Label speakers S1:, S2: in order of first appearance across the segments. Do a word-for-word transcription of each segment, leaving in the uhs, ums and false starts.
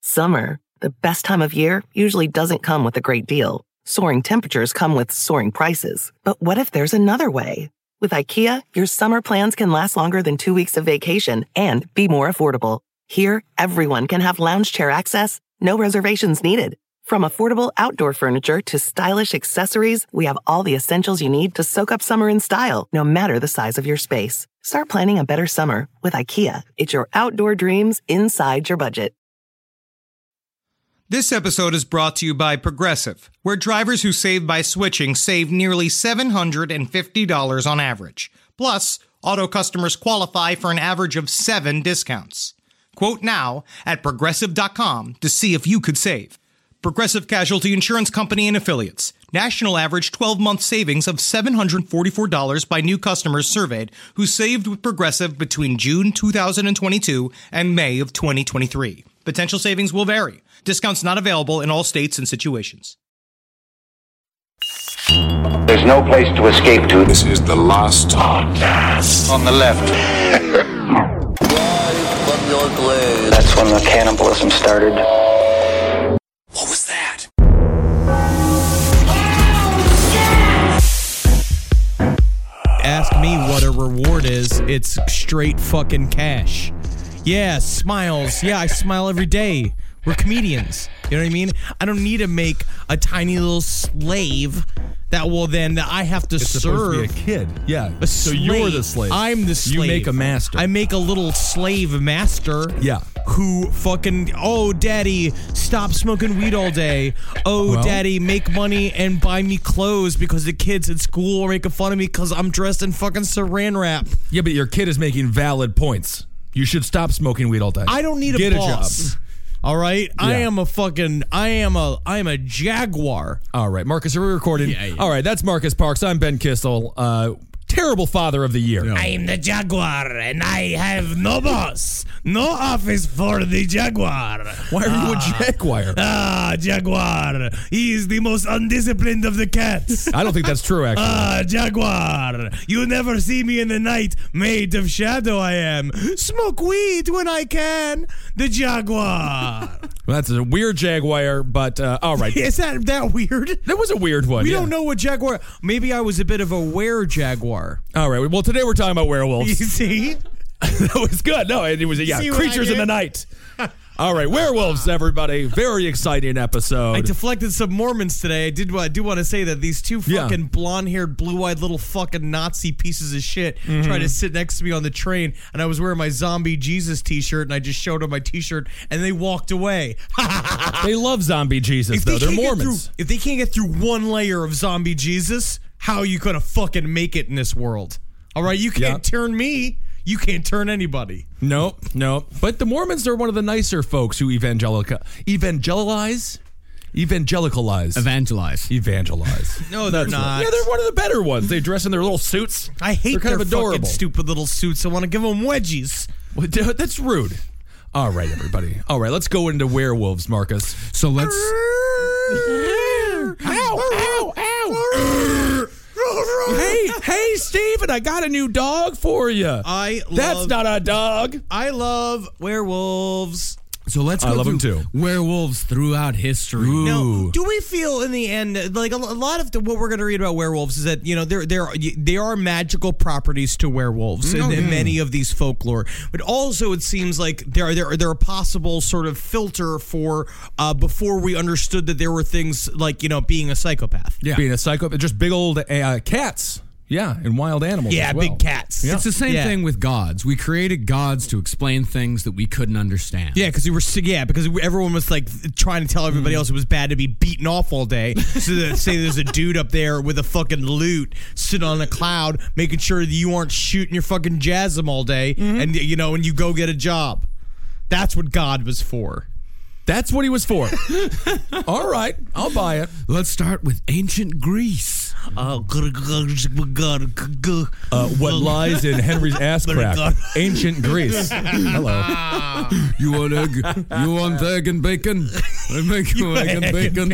S1: Summer, the best time of year, usually doesn't come with a great deal. Soaring temperatures come with soaring prices. But what if there's another way? With IKEA, your summer plans can last longer than two weeks of vacation and be more affordable. Here, everyone can have lounge chair access, no reservations needed. From affordable outdoor furniture to stylish accessories, we have all the essentials you need to soak up summer in style, no matter the size of your space. Start planning a better summer with IKEA. It's your outdoor dreams inside your budget.
S2: This episode is brought to you by Progressive, where drivers who save by switching save nearly seven hundred fifty dollars on average. Plus, auto customers qualify for an average of seven discounts. Quote now at Progressive dot com to see if you could save. Progressive Casualty Insurance Company and Affiliates. National average twelve-month savings of seven hundred forty-four dollars by new customers surveyed who saved with Progressive between June two thousand twenty-two and May of twenty twenty-three. Potential savings will vary. Discounts not available in all states and situations.
S3: There's no place to escape to.
S4: This is the Last Podcast.
S3: On the left. That's when the cannibalism started.
S4: What was that?
S5: Ask me what a reward is. It's straight fucking cash. Yeah, smiles. Yeah, I smile every day. We're comedians. You know what I mean? I don't need to make a tiny little slave that will then that I have to
S6: it's
S5: serve.
S6: Supposed to be a kid. Yeah.
S5: A
S6: so
S5: slave.
S6: You're the slave.
S5: I'm the slave.
S6: You make a master.
S5: I make a little slave master.
S6: Yeah.
S5: Who fucking, oh, daddy, stop smoking weed all day. Oh,
S6: well,
S5: daddy, make money and buy me clothes because the kids at school are making fun of me because I'm dressed in fucking saran wrap.
S6: Yeah, but your kid is making valid points. You should stop smoking weed all day.
S5: I don't need
S6: Get
S5: a
S6: a
S5: boss.
S6: job.
S5: All right,
S6: Yeah.
S5: I am a fucking, I am a, I am a jaguar.
S6: All right, Marcus, are we recording?
S5: Yeah, yeah.
S6: All right, that's Marcus Parks. I'm Ben Kissel. Uh, terrible father of the year.
S5: I am the jaguar, and I have no boss, no office for the jaguar.
S6: Why are you a jaguar?
S5: Ah, jaguar. He is the most undisciplined of the cats.
S6: I don't think that's true, actually.
S5: Ah, jaguar. You never see me in the night, made of shadow I am. Smoke weed when I can. The jaguar.
S6: Well, that's a weird jaguar, but uh, all right.
S5: Is that that weird?
S6: That was a weird one.
S5: We
S6: yeah.
S5: don't know what jaguar. Maybe I was a bit of a were jaguar.
S6: All right. Well, today we're talking about werewolves.
S5: You see?
S6: That was good. No, it was yeah,
S5: See what I
S6: creatures in
S5: did?
S6: the night. All right, werewolves, everybody. Very exciting episode.
S5: I deflected some Mormons today. I did. I do want to say that these two
S6: Yeah.
S5: fucking blonde-haired, blue-eyed little fucking Nazi pieces of shit
S6: Mm-hmm.
S5: tried to sit next to me on the train, and I was wearing my Zombie Jesus T-shirt, and I just showed them my T-shirt, and they walked away.
S6: They love zombie Jesus,
S5: If
S6: though.
S5: they
S6: They're
S5: can't get
S6: Mormons.
S5: through- if they can't get through one layer of Zombie Jesus, how are you gonna fucking make it in this world? All right, you can't
S6: Yeah.
S5: turn me. You can't turn anybody.
S6: Nope, nope. But the Mormons are one of the nicer folks who evangelica, evangelize, evangelicalize,
S7: Evangelize.
S6: evangelize.
S5: No, they're
S6: That's
S5: not.
S6: right. Yeah, they're one of the better ones. They dress in their little suits.
S5: I hate
S6: They're kind
S5: their
S6: of adorable.
S5: fucking stupid little suits. I want to give them wedgies.
S6: Well, dude, that's rude. All right, everybody. All right, let's go into werewolves, Marcus.
S7: So let's.
S6: Ow, ow, ow. Hey, hey, Steven, I got a new dog for you.
S5: I love,
S6: That's not a dog.
S5: I love werewolves.
S7: So let's go
S6: I love
S7: through
S6: 'em too.
S7: werewolves throughout history.
S5: Now, do we feel in the end like a, a lot of the, what we're going to read about werewolves is that you know there there there are magical properties to werewolves in, in many of these folklore, but also it seems like there are there are, there are a possible sort of filter for uh, before we understood that there were things like you know being a psychopath.
S7: Yeah.
S6: Being a psychopath, just big old uh, cats. Yeah, and wild animals.
S5: Yeah,
S6: as well.
S5: big cats.
S7: It's the same
S5: Yeah.
S7: thing with gods. We created gods to explain things that we couldn't understand.
S5: Yeah, because we were yeah, because we, everyone was like trying to tell everybody else it was bad to be beaten off all day. So that say there's a dude up there with a fucking lute sitting on a cloud, making sure that you aren't shooting your fucking jasm all day, and you know, and you go get a job. That's what God was for.
S6: That's what he was for. All right, I'll buy it.
S7: Let's start with ancient Greece.
S5: Uh,
S8: Uh, what lies in Henry's ass crack? Ancient Greece. Hello.
S7: You want egg? You want egg and bacon? I make you egg and bacon.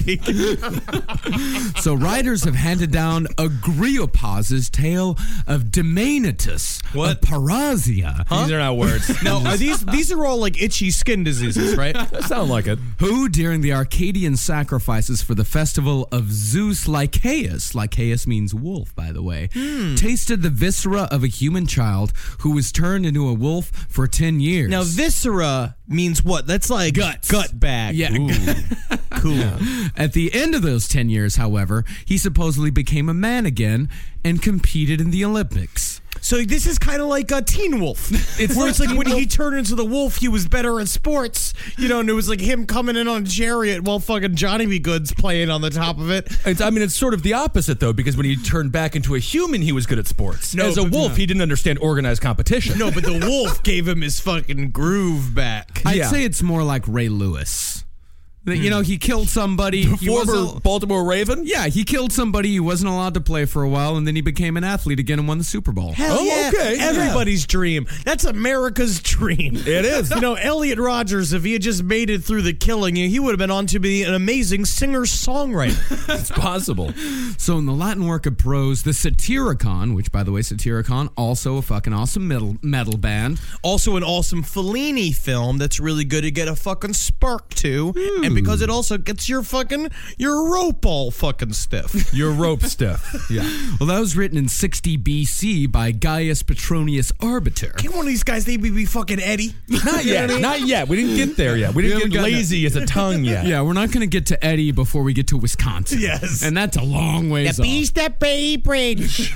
S7: So writers have handed down Agriopause's tale of Demanitus,
S5: What?
S7: of Parazia,
S8: These are not words.
S5: now, are these these are all like itchy skin diseases, right?
S8: That sound like it.
S7: who during the Arcadian sacrifices for the festival of Zeus Lycaeus, Lycaeus means wolf, by the way, tasted the viscera of a human child who was turned into a wolf for ten years.
S5: Now, viscera means what? That's like
S7: Guts.
S5: gut bag.
S7: Yeah.
S5: Cool.
S7: At the end of those ten years, however, he supposedly became a man again and competed in the Olympics.
S5: So this is kind of like a Teen Wolf. It's where it's like when he turned into the wolf, he was better at sports, you know, and it was like him coming in on a chariot while fucking Johnny B. Good's playing on the top of it.
S8: It's, I mean, it's sort of the opposite, though, because when he turned back into a human, he was good at sports.
S5: No,
S8: As a
S5: but-
S8: wolf, he didn't understand organized competition.
S5: No, but the wolf gave him his fucking groove back.
S7: I'd
S8: Yeah.
S7: say it's more like Ray Lewis. That, you know, he killed somebody. he
S8: Former
S7: wasn't-
S8: Baltimore Raven?
S7: Yeah, he killed somebody. He wasn't allowed to play for a while, and then he became an athlete again and won the Super Bowl.
S5: Hell
S8: Oh,
S5: yeah.
S8: okay, yeah.
S5: Everybody's dream. That's America's dream.
S8: It is.
S5: You know, Elliot Rodgers, if he had just made it through the killing, he would have been on to be an amazing singer-songwriter.
S8: It's possible.
S7: So in the Latin work of prose, the Satyricon, which, by the way, Satyricon, also a fucking awesome metal, metal band.
S5: Also an awesome Fellini film that's really good to get a fucking spark to. And because it also gets your fucking, your rope all fucking stiff.
S8: Your rope stiff. Yeah.
S7: Well, that was written in sixty B C by Gaius Petronius Arbiter.
S5: Can't one of these guys maybe be fucking Eddie?
S8: Not yet. Not yet. We didn't get there yet. We didn't
S7: haven't
S8: get
S7: gotten
S8: lazy as a tongue yet.
S7: Yeah, we're not going to get to Eddie before we get to Wisconsin.
S5: Yes.
S7: And that's a long ways off.
S5: that Bay Bridge.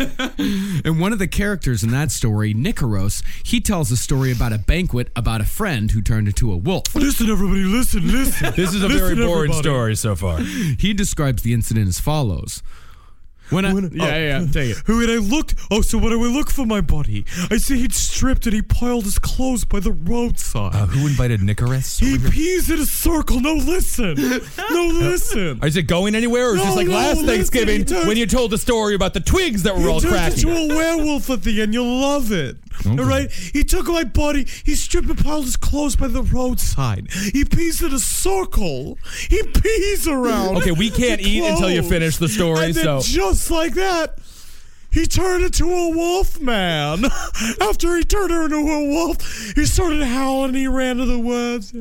S7: And one of the characters in that story, Nicaros, he tells a story about a banquet about a friend who turned into a wolf.
S5: Listen, everybody, listen, listen.
S8: This is a very boring story so far.
S7: He describes the incident as follows. When I,
S5: When-
S7: yeah,
S5: oh.
S7: yeah, yeah, take it.
S5: When I looked, oh, so when I look for my buddy, I see he'd stripped and he piled his clothes by the roadside.
S8: Uh, who invited Nicaros?
S5: he pees in a circle. No, listen. No, listen.
S8: Is it going anywhere, or is
S5: No,
S8: this like
S5: no,
S8: last
S5: listen,
S8: Thanksgiving
S5: he turned-
S8: when you told the story about the twigs that were
S5: He
S8: all
S5: turned
S8: cracking?
S5: into a werewolf at the end. You'll love it. All right? He took my buddy. He stripped and piled his clothes by the roadside. He pees in a circle. He pees around.
S8: Okay, we can't
S5: the
S8: eat until you
S5: clothes.
S8: finish the story,
S5: And then
S8: so-
S5: just like that, he turned into a wolf man. After he turned into a wolf, he started howling and he ran to the woods.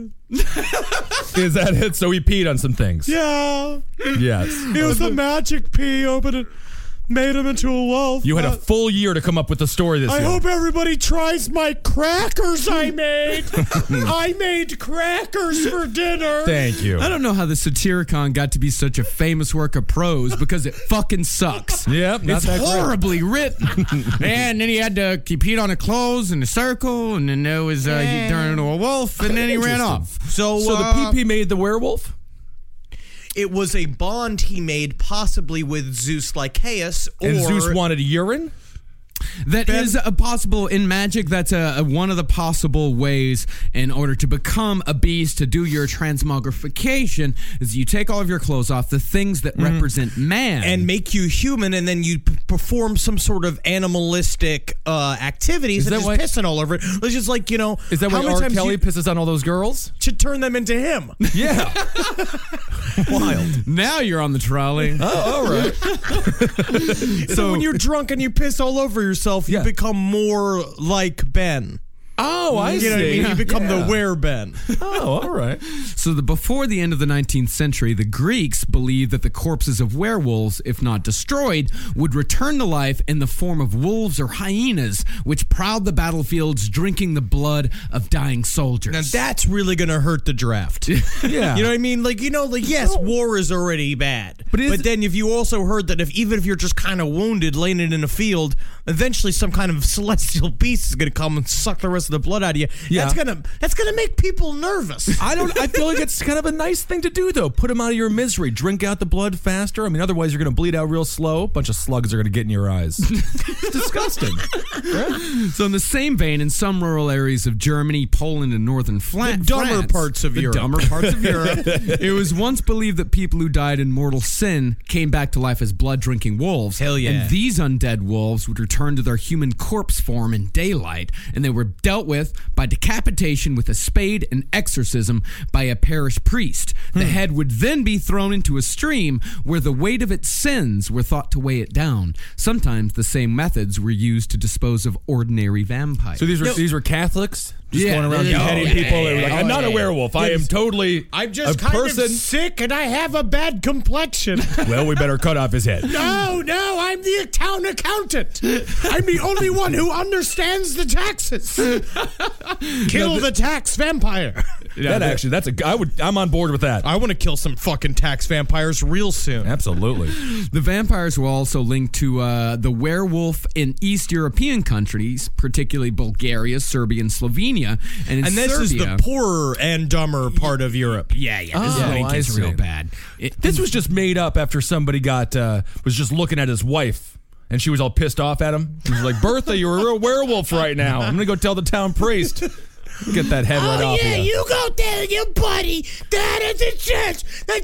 S8: Is that it? So he peed on some things.
S5: Yeah.
S8: Yes.
S5: It was a magic pee. Opened it. Made him into a wolf.
S8: You had a
S5: Uh,
S8: full year to come up with the story this
S5: I
S8: year.
S5: hope everybody tries my crackers I made. I made crackers for dinner.
S8: Thank you.
S7: I don't know how the Satyricon got to be such a famous work of prose because it fucking sucks.
S8: Yep, not
S7: it's
S8: that great.
S7: horribly written. And then he had to keep peed on the clothes in a circle, and then there was uh, he turned into a wolf, and then he ran off.
S5: So,
S8: So the
S5: uh,
S8: pee pee made the werewolf?
S5: it was a bond he made possibly with Zeus Lycaeus. Or
S8: And Zeus wanted urine?
S7: That is a possible in magic. That's a, a one of the possible ways in order to become a beast, to do your transmogrification, is you take all of your clothes off, the things that represent man,
S5: and make you human, and then you p- perform some sort of animalistic uh, activities,
S8: Is
S5: such
S8: that
S5: as
S8: why-
S5: pissing all over it. It's just like, you know,
S8: Is that
S5: how
S8: why
S5: many
S8: R.
S5: times
S8: Kelly
S5: you
S8: pisses on all those girls?
S5: should turn them into him?
S8: Yeah. Wild.
S7: now you're on the trolley.
S8: Oh, all right.
S5: So when you're drunk and you piss all over yourself, you
S8: Yeah.
S5: become more like Ben.
S8: Oh, I
S5: You
S8: see.
S5: know what I mean? You become
S8: Yeah.
S5: the were-Ben.
S8: Oh, all right.
S7: So the, before the end of the nineteenth century, the Greeks believed that the corpses of werewolves, if not destroyed, would return to life in the form of wolves or hyenas, which prowled the battlefields, drinking the blood of dying soldiers.
S5: Now that's really gonna hurt the draft.
S8: Yeah.
S5: You know what I mean? Like, you know, like, yes, war is already bad.
S8: But
S5: But,
S8: is-
S5: then if you also heard that if even if you're just kind of wounded, laying it in a field, eventually some kind of celestial beast is going to come and suck the rest of the blood out of you.
S8: Yeah.
S5: That's gonna that's gonna make people nervous.
S8: I don't. I feel like it's kind of a nice thing to do, though. Put them out of your misery. Drink out the blood faster. I mean, otherwise you're going to bleed out real slow. A bunch of slugs are going to get in your eyes. It's disgusting. Right?
S7: So in the same vein, in some rural areas of Germany, Poland, and northern Fla-
S5: The dumber
S7: France,
S5: parts of
S7: the
S5: Europe.
S7: dumber parts of Europe, it was once believed that people who died in mortal sin came back to life as blood-drinking wolves.
S5: Hell yeah.
S7: And these undead wolves would return to their human corpse form in daylight, and they were dealt with by decapitation with a spade and exorcism by a parish priest. The
S5: Hmm.
S7: head would then be thrown into a stream where the weight of its sins were thought to weigh it down. Sometimes the same methods were used to dispose of ordinary vampires.
S8: So these were these were Catholics just
S7: Yeah.
S8: going around
S7: Yeah.
S8: beheading
S7: Oh,
S8: people. They were
S7: yeah.
S8: like, I'm
S7: Oh,
S8: not a
S7: yeah.
S8: werewolf. I am totally
S5: I'm
S8: a
S5: just kind
S8: person.
S5: of sick and I have a bad complexion.
S8: Well, we better cut off his head.
S5: No, no, I'm the town accountant. I'm the only one who understands the taxes. Kill the tax vampire.
S8: that actually, that's a. I would. I'm on board with that.
S5: I want to kill some fucking tax vampires real soon.
S8: Absolutely.
S7: The vampires were also linked to uh, the werewolf in East European countries, particularly Bulgaria, Serbia, and Slovenia. And in
S5: And this is
S7: Serbia,
S5: the poorer and dumber part of Europe.
S7: yeah, yeah, this
S8: Oh,
S7: is when it
S8: I
S7: gets real
S8: see.
S7: bad. It,
S8: This was just made up after somebody got uh, was just looking at his wife, and she was all pissed off at him. He was like, "Bertha, you're a real werewolf right now. I'm gonna go tell the town priest." Get that head right off of you.
S5: go tell your buddy that at the church. The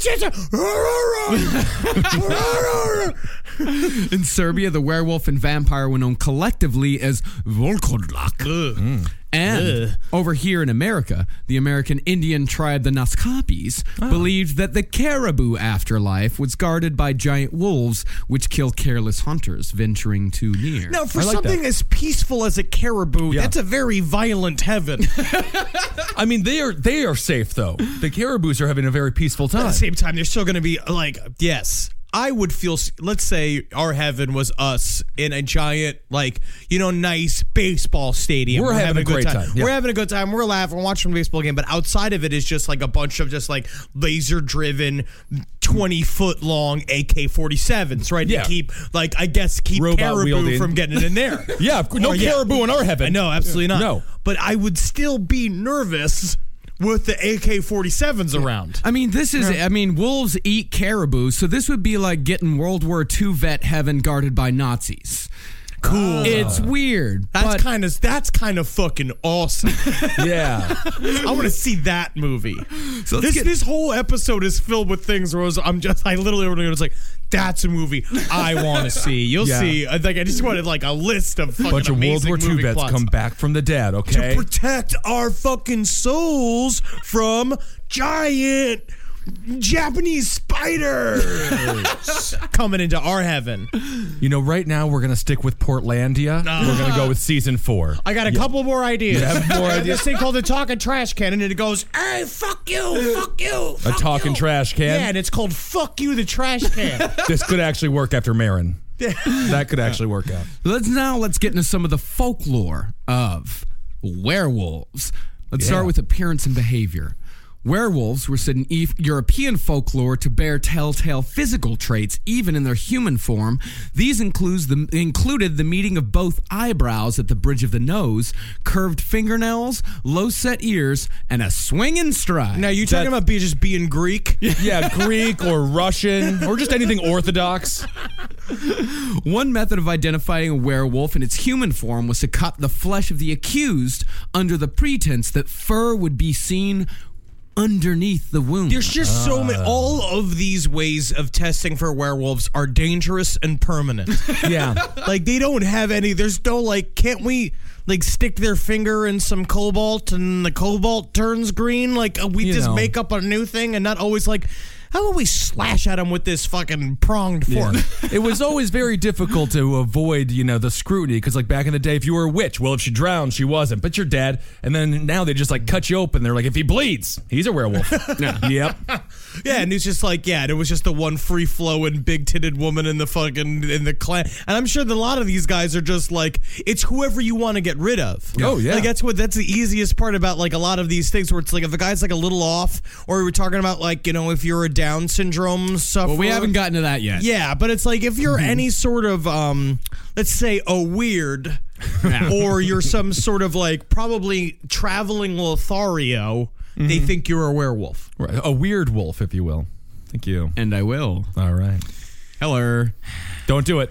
S5: church.
S7: in Serbia, the werewolf and vampire were known collectively as Volkodlak. And over here in America, the American Indian tribe, the Naskapis, believed that the caribou afterlife was guarded by giant wolves, which kill careless hunters venturing too near.
S5: Now, for
S8: I like
S5: something
S8: that.
S5: as peaceful as a caribou,
S8: Yeah.
S5: that's a very violent heaven.
S8: I mean, they are they are safe though. The caribous are having a very peaceful
S5: At
S8: time.
S5: the same time, they're still going to be like, yes, I would feel, let's say our heaven was us in a giant, like, you know, nice baseball stadium.
S8: We're having a great time, yeah.
S5: We're having a good time. We're laughing. We're watching a baseball game. But outside of it is just like a bunch of just like laser driven, twenty foot long A K forty-sevens, right?
S8: Yeah.
S5: To keep, like, I guess, keep
S8: Robot
S5: caribou
S8: wielding.
S5: from getting in there.
S8: Yeah, of course, no
S5: Or, yeah.
S8: caribou in our heaven.
S5: No, absolutely not.
S8: No.
S5: But I would still be nervous with the A K forty-sevens around.
S7: I mean, this is, I mean, wolves eat caribou, so this would be like getting World War Two vet heaven guarded by Nazis. Cool. It's weird.
S5: That's
S7: but
S5: kind of that's kind of fucking awesome.
S8: Yeah.
S5: I want to see that movie.
S7: So let's
S5: this
S7: get-
S5: this whole episode is filled with things where I was, I'm just I literally was like, that's a movie I want to see. You'll
S8: Yeah.
S5: see. I think I just wanted like a list of fucking
S8: Bunch of World
S5: amazing
S8: War Two
S5: movie
S8: vets
S5: plots.
S8: come back from the dead. Okay.
S5: to protect our fucking souls from giant Japanese spiders coming into our heaven.
S8: You know, right now we're gonna stick with Portlandia. We're gonna go with season four.
S5: I got a couple more ideas.
S8: You have more
S5: I got
S8: ideas?
S5: This thing called the talking trash can, and it goes, "Hey, fuck you, fuck you."
S8: A
S5: fuck
S8: talking
S5: you."
S8: trash can.
S5: Yeah, and it's called "Fuck You, the Trash Can."
S8: This could actually work after Marin. That could actually work out.
S7: let's now let's get into some of the folklore of werewolves. Let's start
S8: Yeah.
S7: with appearance and behavior. Werewolves were said in e- European folklore to bear telltale physical traits, even in their human form. These includes the, included the meeting of both eyebrows at the bridge of the nose, curved fingernails, low-set ears, and a swinging stride.
S5: Now, you talking
S8: That-
S5: about be just being Greek?
S8: Yeah, Greek or Russian or just anything Orthodox.
S7: One method of identifying a werewolf in its human form was to cut the flesh of the accused under the pretense that fur would be seen underneath the wound.
S5: There's just so many. All of these ways of testing for werewolves are dangerous and permanent.
S8: Yeah.
S5: Like, they don't have any. There's no, like, can't we, like, stick their finger in some cobalt and the cobalt turns green? Like, uh, we
S8: You
S5: just
S8: know.
S5: make up a new thing and not always, like, how about we slash at them with this fucking pronged fork?
S8: It was always very difficult to avoid, you know, the scrutiny because, like, back in the day, if you were a witch, well, if she drowned, she wasn't, but you're dead. And then now they just like cut you open. They're like, if he bleeds, he's a werewolf. Yep.
S5: Yeah, and he's just like, yeah, and it was just the one free flowing, big titted woman in the fucking in the clan. And I'm sure that a lot of these guys are just like, it's whoever you want to get rid of.
S8: Oh yeah,
S5: like that's what that's the easiest part about like a lot of these things where it's like if a guy's like a little off, or we're talking about like you know if you're a Down syndrome sufferer.
S7: Well, we haven't gotten to that yet.
S5: Yeah, but it's like if you're any sort of um, let's say a weird. Or you're some sort of like probably traveling Lothario, mm-hmm. they think you're a werewolf.
S8: Right. A weird wolf, if you will. Thank you.
S7: And I will.
S8: All right.
S7: Hello.
S8: Don't do it.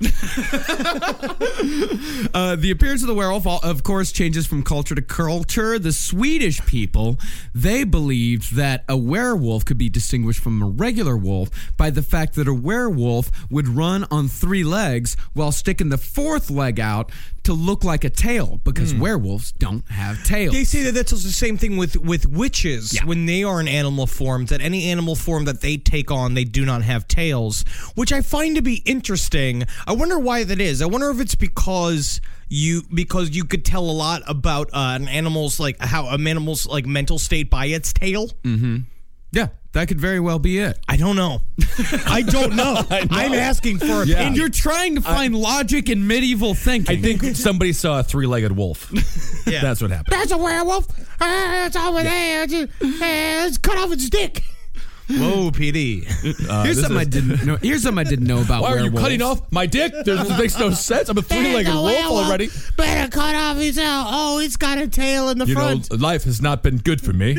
S7: uh, the appearance of the werewolf, of course, changes from culture to culture. The Swedish people, they believed that a werewolf could be distinguished from a regular wolf by the fact that a werewolf would run on three legs while sticking the fourth leg out to look like a tail, because mm. werewolves don't have tails.
S5: They say that that's also the same thing with, with witches yeah. when they are in animal form, that any animal form that they take on, they do not have tails, which I find to be interesting. I wonder why that is. I wonder if it's because you because you could tell a lot about uh, an animal's like how an animal's like mental state by its tail.
S7: Mm-hmm. Yeah, that could very well be it.
S5: I don't know. I don't know. I know. I'm asking for
S7: yeah. And you're trying to find I, logic in medieval thinking.
S8: I think somebody saw a three-legged wolf. Yeah. That's what happened.
S5: That's a werewolf. Uh, it's over there. Uh, it's cut off its dick. Whoa, P D.
S7: Uh, here's something is... I didn't know. Here's something I didn't know about.
S8: Why
S7: werewolves.
S8: are you cutting off my dick? This makes no sense. I'm a three-legged wolf
S5: werewolf.
S8: already.
S5: Better cut off his tail. Oh, it's got a tail in the
S8: you
S5: front.
S8: You know, life has not been good for me.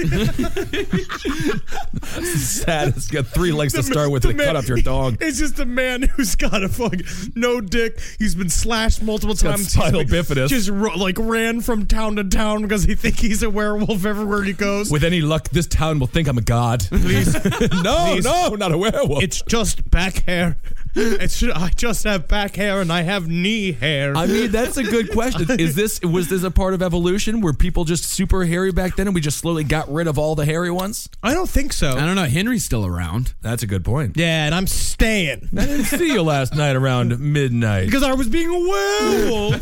S8: Sad. It's got three legs the to start with and cut off your dog.
S5: It's just a man who's got a fucking no dick. He's been slashed multiple times.
S8: Spinal like, bifidus.
S5: Just like ran from town to town because he thinks he's a werewolf everywhere he goes.
S8: With any luck, this town will think I'm a god.
S5: Please,
S8: no,
S5: Please.
S8: no. No, not a werewolf.
S5: It's just back hair. It's I just have back hair and I have knee hair.
S8: I mean, that's a good question. Is this was this a part of evolution? Were people just super hairy back then and we just slowly got rid of all the hairy ones?
S5: I don't think so.
S7: I don't know. Henry's still around.
S8: That's a good point.
S5: Yeah, and I'm staying.
S8: I didn't see you last night around midnight.
S5: Because I was being a werewolf.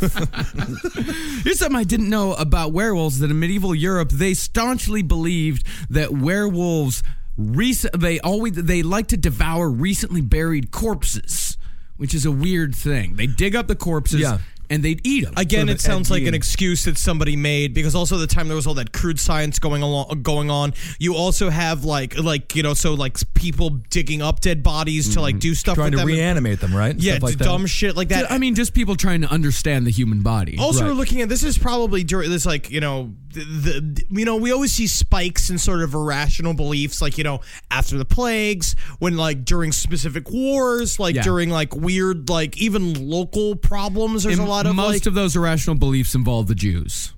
S7: Here's something I didn't know about werewolves, that in medieval Europe, they staunchly believed that werewolves Recent, they always they like to devour recently buried corpses, which is a weird thing. They dig up the corpses
S8: yeah.
S7: and they'd eat them.
S5: Again,
S7: sort of
S5: it sounds like
S7: eating.
S5: an excuse that somebody made because also at the time there was all that crude science going along, going on. You also have like like you know so like people digging up dead bodies mm-hmm. to like do stuff
S8: trying
S5: with
S8: to
S5: them.
S8: reanimate them, right?
S5: Yeah,
S8: stuff like
S5: dumb
S8: that.
S5: shit like that.
S7: I mean, just people trying to understand the human body.
S5: Also,
S8: right.
S5: we're looking at this is probably during this like you know the, the you know we always see spikes in sort of irrational beliefs like you know after the plagues when like during specific wars like
S7: yeah.
S5: during like weird like even local problems. There's
S7: and
S5: a lot of
S7: most
S5: like,
S7: of those irrational beliefs involve the Jews.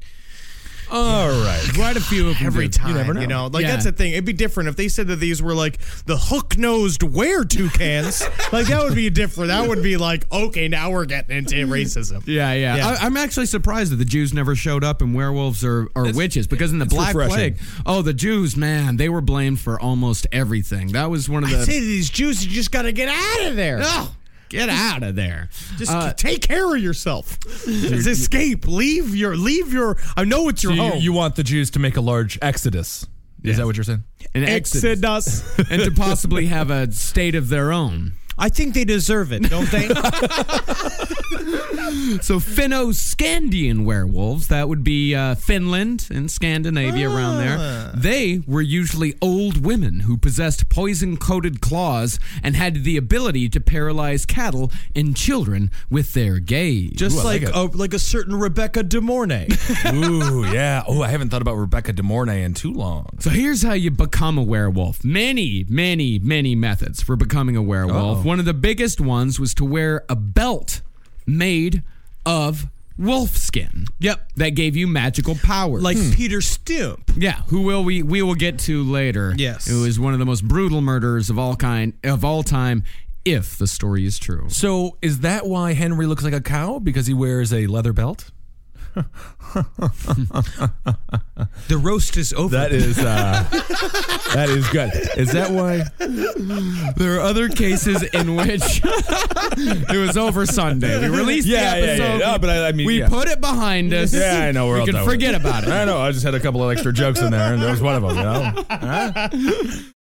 S8: All right.
S7: Quite a few of them
S5: every
S7: do.
S5: time,
S8: you, never know.
S5: you know, like
S7: Yeah.
S5: that's the thing. It'd be different if they said that these were like the hook-nosed were-toucans. Like that would be different. That would be like, okay, now we're getting into racism.
S7: Yeah, yeah.
S5: Yeah.
S7: I, I'm actually surprised that the Jews never showed up in werewolves or, or
S8: It's-
S7: witches, because in the Black
S8: refreshing.
S7: Plague, oh, the Jews, man, they were blamed for almost everything. That was one of
S5: I
S7: the.
S5: say to these Jews, you just got to get out of there.
S7: Oh, get out of there.
S5: Just
S7: Uh,
S5: take care of yourself. Just escape. Leave your. Leave your. I know it's your
S8: So you,
S5: home.
S8: you want the Jews to make a large exodus. Is that what you're saying?
S7: an exodus.
S5: Exodus.
S7: And to possibly have a state of their own.
S5: I think they deserve it, don't they?
S7: So Finno-Scandian werewolves, that would be uh, Finland and Scandinavia
S5: Ah.
S7: around there. They were usually old women who possessed poison-coated claws and had the ability to paralyze cattle and children with their gaze.
S5: Just
S8: Ooh, I
S5: like
S8: like it.
S5: a, like a certain Rebecca De Mornay.
S8: Ooh, yeah. Oh, I haven't thought about Rebecca De Mornay in too long.
S7: So here's how you become a werewolf. Many, many, many methods for becoming a werewolf.
S8: Uh-oh.
S7: One of the biggest ones was to wear a belt made of wolf skin.
S5: Yep.
S7: That gave you magical powers.
S5: Like Peter Stump.
S7: Yeah, who will we we will get to later.
S5: Yes.
S7: Who is one of the most brutal murderers of all kind of all time, if the story is true.
S8: So is that why Henry looks like a cow? Because he wears a leather belt?
S5: The roast is over.
S8: That is uh, that is good. Is that why?
S7: There are other cases in which it was over Sunday. We released
S8: Yeah,
S7: the
S8: yeah,
S7: episode.
S8: yeah. No, but I- I mean,
S7: we
S8: yeah.
S7: put it behind us.
S8: Yeah, I know. We're
S7: we
S8: all
S7: can
S8: done with
S7: forget
S8: it.
S7: about it.
S8: I know. I just had a couple of extra jokes in there, and that was one of them. You know.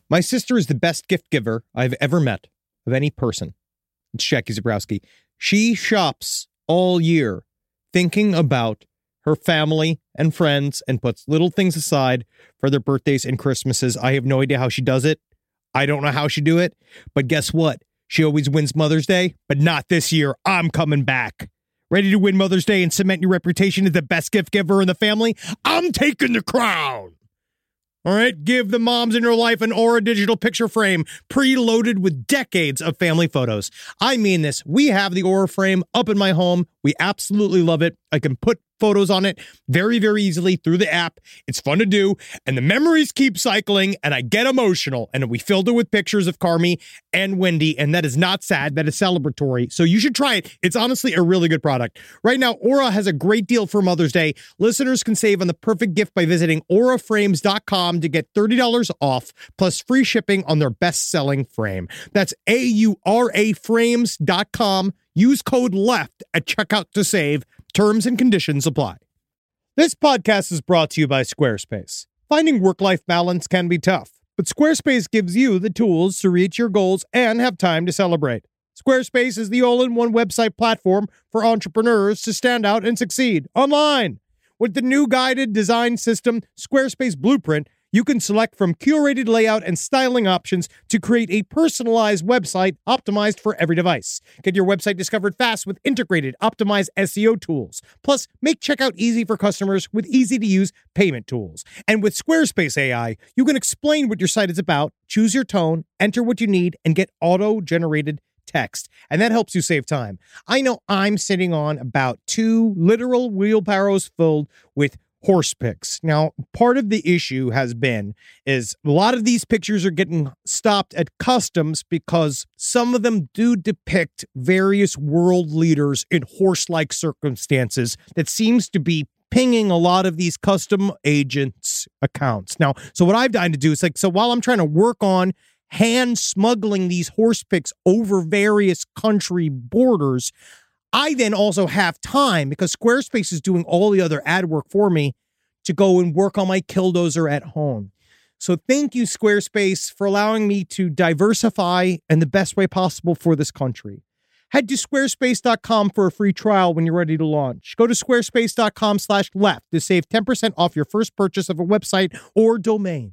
S9: My sister is the best gift giver I've ever met of any person. It's Jackie Zabrowski. She shops all year thinking about her family and friends and puts little things aside for their birthdays and Christmases. I have no idea how she does it. I don't know how she do it. But guess what? She always wins Mother's Day, but not this year. I'm coming back. Ready to win Mother's Day and cement your reputation as the best gift giver in the family? I'm taking the crown. All right, give the moms in your life an Aura digital picture frame preloaded with decades of family photos. I mean this. We have the Aura frame up in my home. We absolutely love it. I can put photos on it very, very easily through the app. It's fun to do, and the memories keep cycling, and I get emotional. And we filled it with pictures of Carmi and Wendy, and that is not sad. That is celebratory. So you should try it. It's honestly a really good product. Right now, Aura has a great deal for Mother's Day. Listeners can save on the perfect gift by visiting aura frames dot com to get thirty dollars off, plus free shipping on their best-selling frame. That's A U R A frames dot com. Use code LEFT at checkout to save. Terms and conditions apply. This podcast is brought to you by Squarespace. Finding work-life balance can be tough, but Squarespace gives you the tools to reach your goals and have time to celebrate. Squarespace is the all-in-one website platform for entrepreneurs to stand out and succeed online. With the new guided design system, Squarespace Blueprint, you can select from curated layout and styling options to create a personalized website optimized for every device. Get your website discovered fast with integrated, optimized S E O tools. Plus, make checkout easy for customers with easy-to-use payment tools. And with Squarespace A I, you can explain what your site is about, choose your tone, enter what you need, and get auto-generated text. And that helps you save time. I know I'm sitting on about two literal wheelbarrows filled with horse pics. Now, part of the issue has been is a lot of these pictures are getting stopped at customs because some of them do depict various world leaders in horse-like circumstances that seems to be pinging a lot of these custom agents' accounts. Now, so what I've done to do is like, so while I'm trying to work on hand smuggling these horse pics over various country borders, I then also have time, because Squarespace is doing all the other ad work for me, to go and work on my Killdozer at home. So thank you, Squarespace, for allowing me to diversify in the best way possible for this country. Head to squarespace dot com for a free trial when you're ready to launch. Go to squarespace dot com slash left to save ten percent off your first purchase of a website or domain.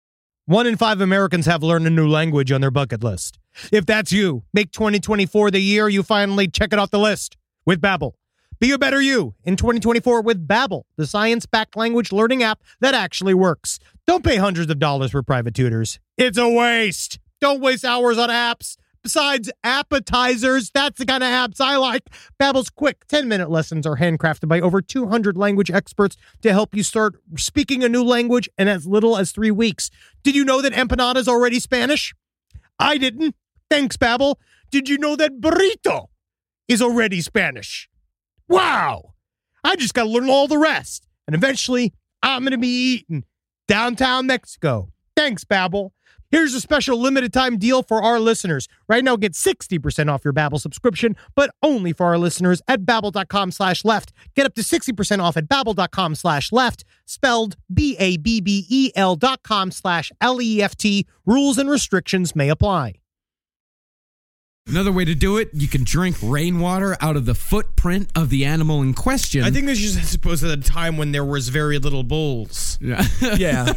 S9: One in five Americans have learned a new language on their bucket list. If that's you, make twenty twenty-four the year you finally check it off the list with Babbel. Be a better you in twenty twenty-four with Babbel, the science-backed language learning app that actually works. Don't pay hundreds of dollars for private tutors. It's a waste. Don't waste hours on apps. Besides appetizers, that's the kind of apps I like. Babbel's quick ten-minute lessons are handcrafted by over two hundred language experts to help you start speaking a new language in as little as three weeks. Did you know that empanada is already Spanish? I didn't. Thanks, Babbel. Did you know that burrito is already Spanish? Wow. I just got to learn all the rest. And eventually, I'm going to be eating downtown Mexico. Thanks, Babbel. Here's a special limited time deal for our listeners. Right now, get sixty percent off your Babbel subscription, but only for our listeners at babbel dot com slash left. Get up to sixty percent off at babbel dot com slash left, spelled B A B B E L dot com slash L E F T. Rules and restrictions may apply.
S7: Another way to do it, you can drink rainwater out of the footprint of the animal in question.
S5: I think this is supposed at a time when there was very little bulls.
S7: Yeah.
S8: Yeah.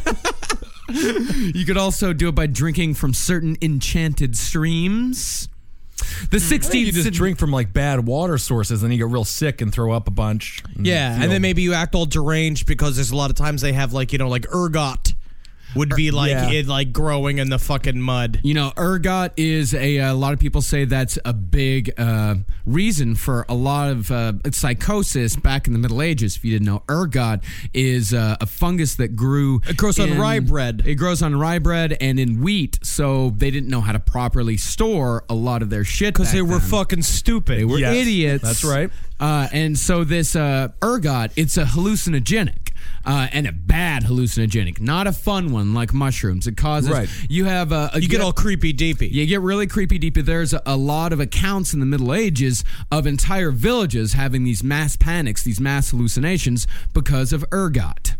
S7: You could also do it by drinking from certain enchanted streams. The sixteenth
S8: You just drink from like bad water sources, and you get real sick and throw up a bunch. And
S5: yeah,
S8: feel-
S5: and then maybe you act all deranged because there's a lot of times they have like, you know, like ergot would be like
S8: Yeah.
S5: it like growing in the fucking mud.
S7: You know, ergot is a, a lot of people say that's a big uh, reason for a lot of uh, psychosis back in the Middle Ages. If you didn't know, ergot is uh, a fungus that grew.
S5: It grows on
S7: in-
S5: rye bread.
S7: It grows on rye bread and in wheat, so they didn't know how to properly store a lot of their shit
S5: Because
S7: back
S5: they were
S7: then.
S5: fucking stupid.
S7: They were
S8: Yes,
S7: idiots.
S8: that's right.
S7: Uh, and so this uh, ergot, it's a hallucinogenic. Uh, and a bad hallucinogenic, not a fun one like mushrooms. It causes
S8: Right.
S7: you have a, a
S5: You get all creepy deepy.
S7: you get really creepy deepy. There's a, a lot of accounts in the Middle Ages of entire villages having these mass panics, these mass hallucinations because of ergot.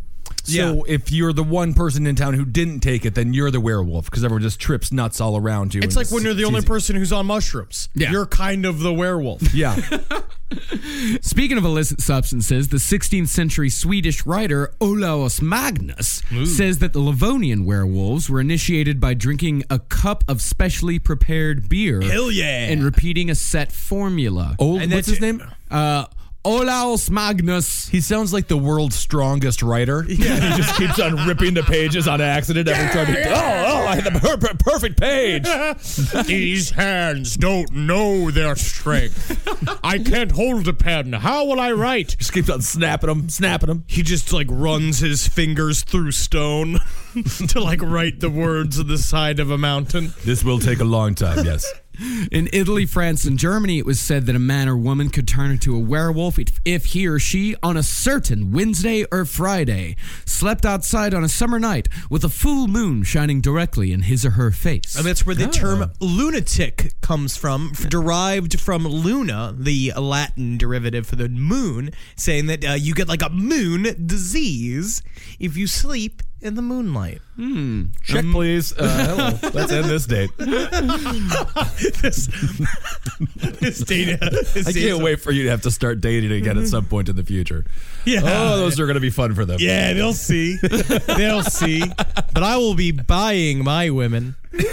S8: So if you're the one person in town who didn't take it, then you're the werewolf because everyone just trips nuts all around you.
S5: It's like when you're the only person who's on mushrooms.
S7: Yeah.
S5: You're kind of the werewolf.
S8: Yeah.
S7: Speaking of illicit substances, the sixteenth century Swedish writer Olaus Magnus says that the Livonian werewolves were initiated by drinking a cup of specially prepared beer.
S5: Hell yeah.
S7: And repeating a set formula.
S8: Oh,
S5: And
S8: what's
S5: that's
S8: his name?
S7: Uh, Olaus Magnus.
S8: He sounds like the world's strongest writer. Yeah. He just keeps on ripping the pages on accident every time. He, oh, oh, I had the per- perfect page.
S5: These hands don't know their strength. I can't hold a pen. How will I write?
S8: Just keeps on snapping them, snapping them.
S5: He just like runs his fingers through stone to like write the words on the side of a mountain.
S8: This will take a long time, yes.
S7: In Italy, France, and Germany, it was said that a man or woman could turn into a werewolf if, if he or she, on a certain Wednesday or Friday, slept outside on a summer night with a full moon shining directly in his or her face.
S5: And that's where the term lunatic comes from, f- derived from luna, the Latin derivative for the moon, saying that uh, you get like a moon disease if you sleep in the moonlight.
S7: Hmm.
S8: Check,
S7: Um,
S8: please. Uh, hello. Let's end this date.
S5: this, this data. This
S8: I
S5: data-
S8: can't wait for you to have to start dating again at some point in the future.
S5: Yeah.
S8: Oh, those are going to be fun for them.
S5: Yeah, they'll see. They'll see. But I will be buying my women.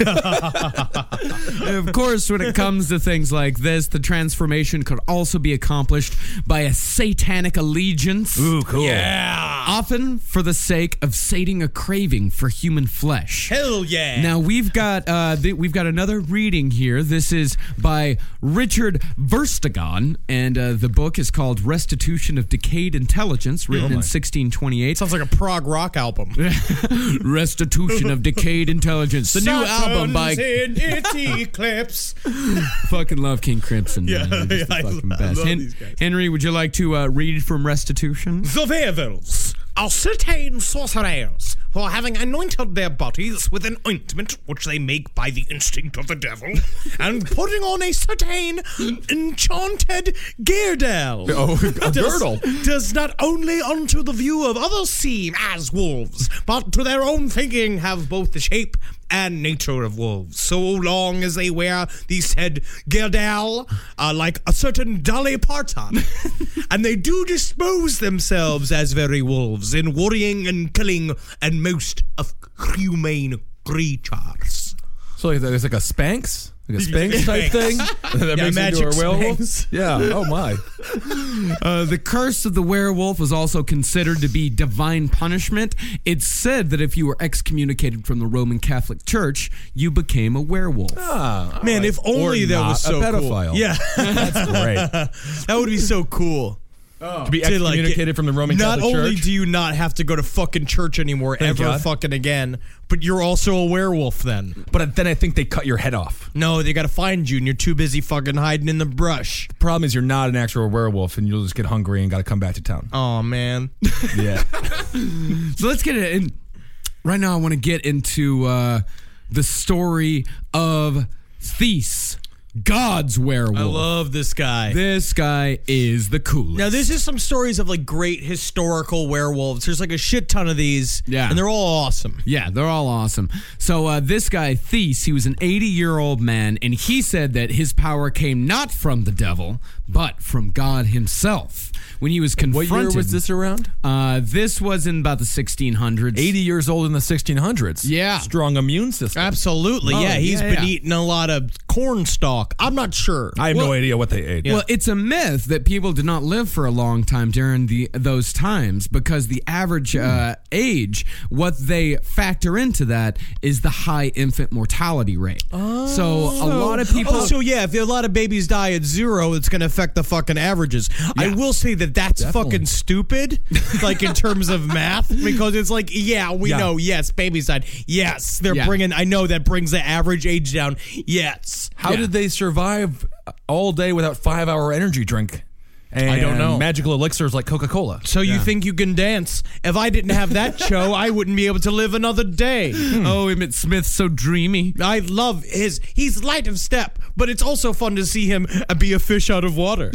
S7: Of course, when it comes to things like this, the transformation could also be accomplished by a satanic allegiance.
S8: Ooh, cool.
S5: Yeah.
S7: Often for the sake of sating a craving for human flesh.
S5: Hell yeah.
S7: Now we've got uh, th- we've got another reading here. This is by Richard Verstegan, and uh, the book is called "Restitution of Decayed Intelligence," written in sixteen twenty-eight.
S5: Sounds like a prog rock album.
S7: Restitution of Decayed Intelligence, the new album by
S5: in its eclipse.
S7: fucking love King Crimson.
S5: Yeah,
S7: man. They're just
S5: yeah, I
S7: the fucking
S5: love-
S7: best.
S5: love
S7: Hen-
S5: these guys.
S7: Henry, would you like to uh, read from Restitution?
S5: The werewolves are certain sorcerers who are having anointed their bodies with an ointment which they make by the instinct of the devil and putting on a certain enchanted girdle.
S8: Oh, a girdle.
S5: Does not only unto the view of others seem as wolves, but to their own thinking have both the shape and nature of wolves, so long as they wear the said girdle uh, like a certain Dolly Parton. And they do dispose themselves as very wolves in worrying and killing and most of humane creatures.
S8: So like, there's like a Spanx? Like a Spanx type
S5: Spanx.
S8: thing? that
S5: Yeah,
S8: makes
S5: magic
S8: into a werewolf?
S5: Spanx.
S8: Yeah. Oh, my.
S7: Uh, the curse of the werewolf was also considered to be divine punishment. It's said that if you were excommunicated from the Roman Catholic Church, you became a werewolf.
S8: Ah,
S5: Man,
S8: right.
S5: if only
S8: Or
S5: that
S8: not
S5: was so
S8: a pedophile.
S5: cool. Yeah,
S8: That's great.
S5: that would be so cool.
S8: To be
S5: To, like,
S8: excommunicated from the Roman
S5: Not
S8: Catholic
S5: only
S8: Church.
S5: do you not have to go to fucking church anymore
S8: Thank
S5: ever
S8: God.
S5: fucking again, but you're also a werewolf then.
S8: But then I think they cut your head off.
S5: No, they gotta find you and you're too busy fucking hiding in the brush.
S8: Problem is you're not an actual werewolf and you'll just get hungry and got to come back to town.
S5: Oh man.
S8: Yeah.
S7: So let's get it in. Right now, I want to get into uh, the story of Theis, God's werewolf.
S5: I love this guy.
S7: This guy is the coolest.
S5: Now, this is some stories of like great historical werewolves. There's like a shit ton of these.
S7: Yeah.
S5: And they're all awesome.
S7: Yeah, they're all awesome. So uh, this guy, Theis, he was an eighty-year-old man, and he said that his power came not from the devil, but from God himself. When he was
S8: What
S7: confronted...
S8: year was this around?
S7: Uh, this was in about the sixteen hundreds.
S8: eighty years old in the sixteen hundreds.
S7: Yeah.
S8: Strong immune system.
S5: Absolutely.
S7: Oh,
S5: yeah, he's
S7: yeah,
S5: been
S7: yeah.
S5: eating a lot of corn stalk. I'm not sure.
S8: I have
S7: Well-
S8: no idea what they ate.
S7: Well, it's a myth that people did not live for a long time during the those times because the average uh, age, what they factor into that is the high infant mortality rate. Oh. So a lot of people...
S5: Oh, so yeah, if a lot of babies die at zero, it's going to affect the fucking averages. I will say that that's
S8: Definitely.
S5: fucking stupid, like in terms of math, because it's like, yeah, we
S8: Yeah.
S5: know, yes, babies died. Yes, they're
S7: Yeah.
S5: bringing, I know that brings the average age down. Yes.
S8: How
S7: Yeah.
S8: did they survive all day without five-hour energy drink And
S5: I don't know.
S8: Magical elixirs like Coca-Cola.
S5: So you think you can dance? If I didn't have that show, I wouldn't be able to live another day.
S7: Oh, Emmett Smith's so dreamy.
S5: I love his. He's light of step, but it's also fun to see him be a fish out of water.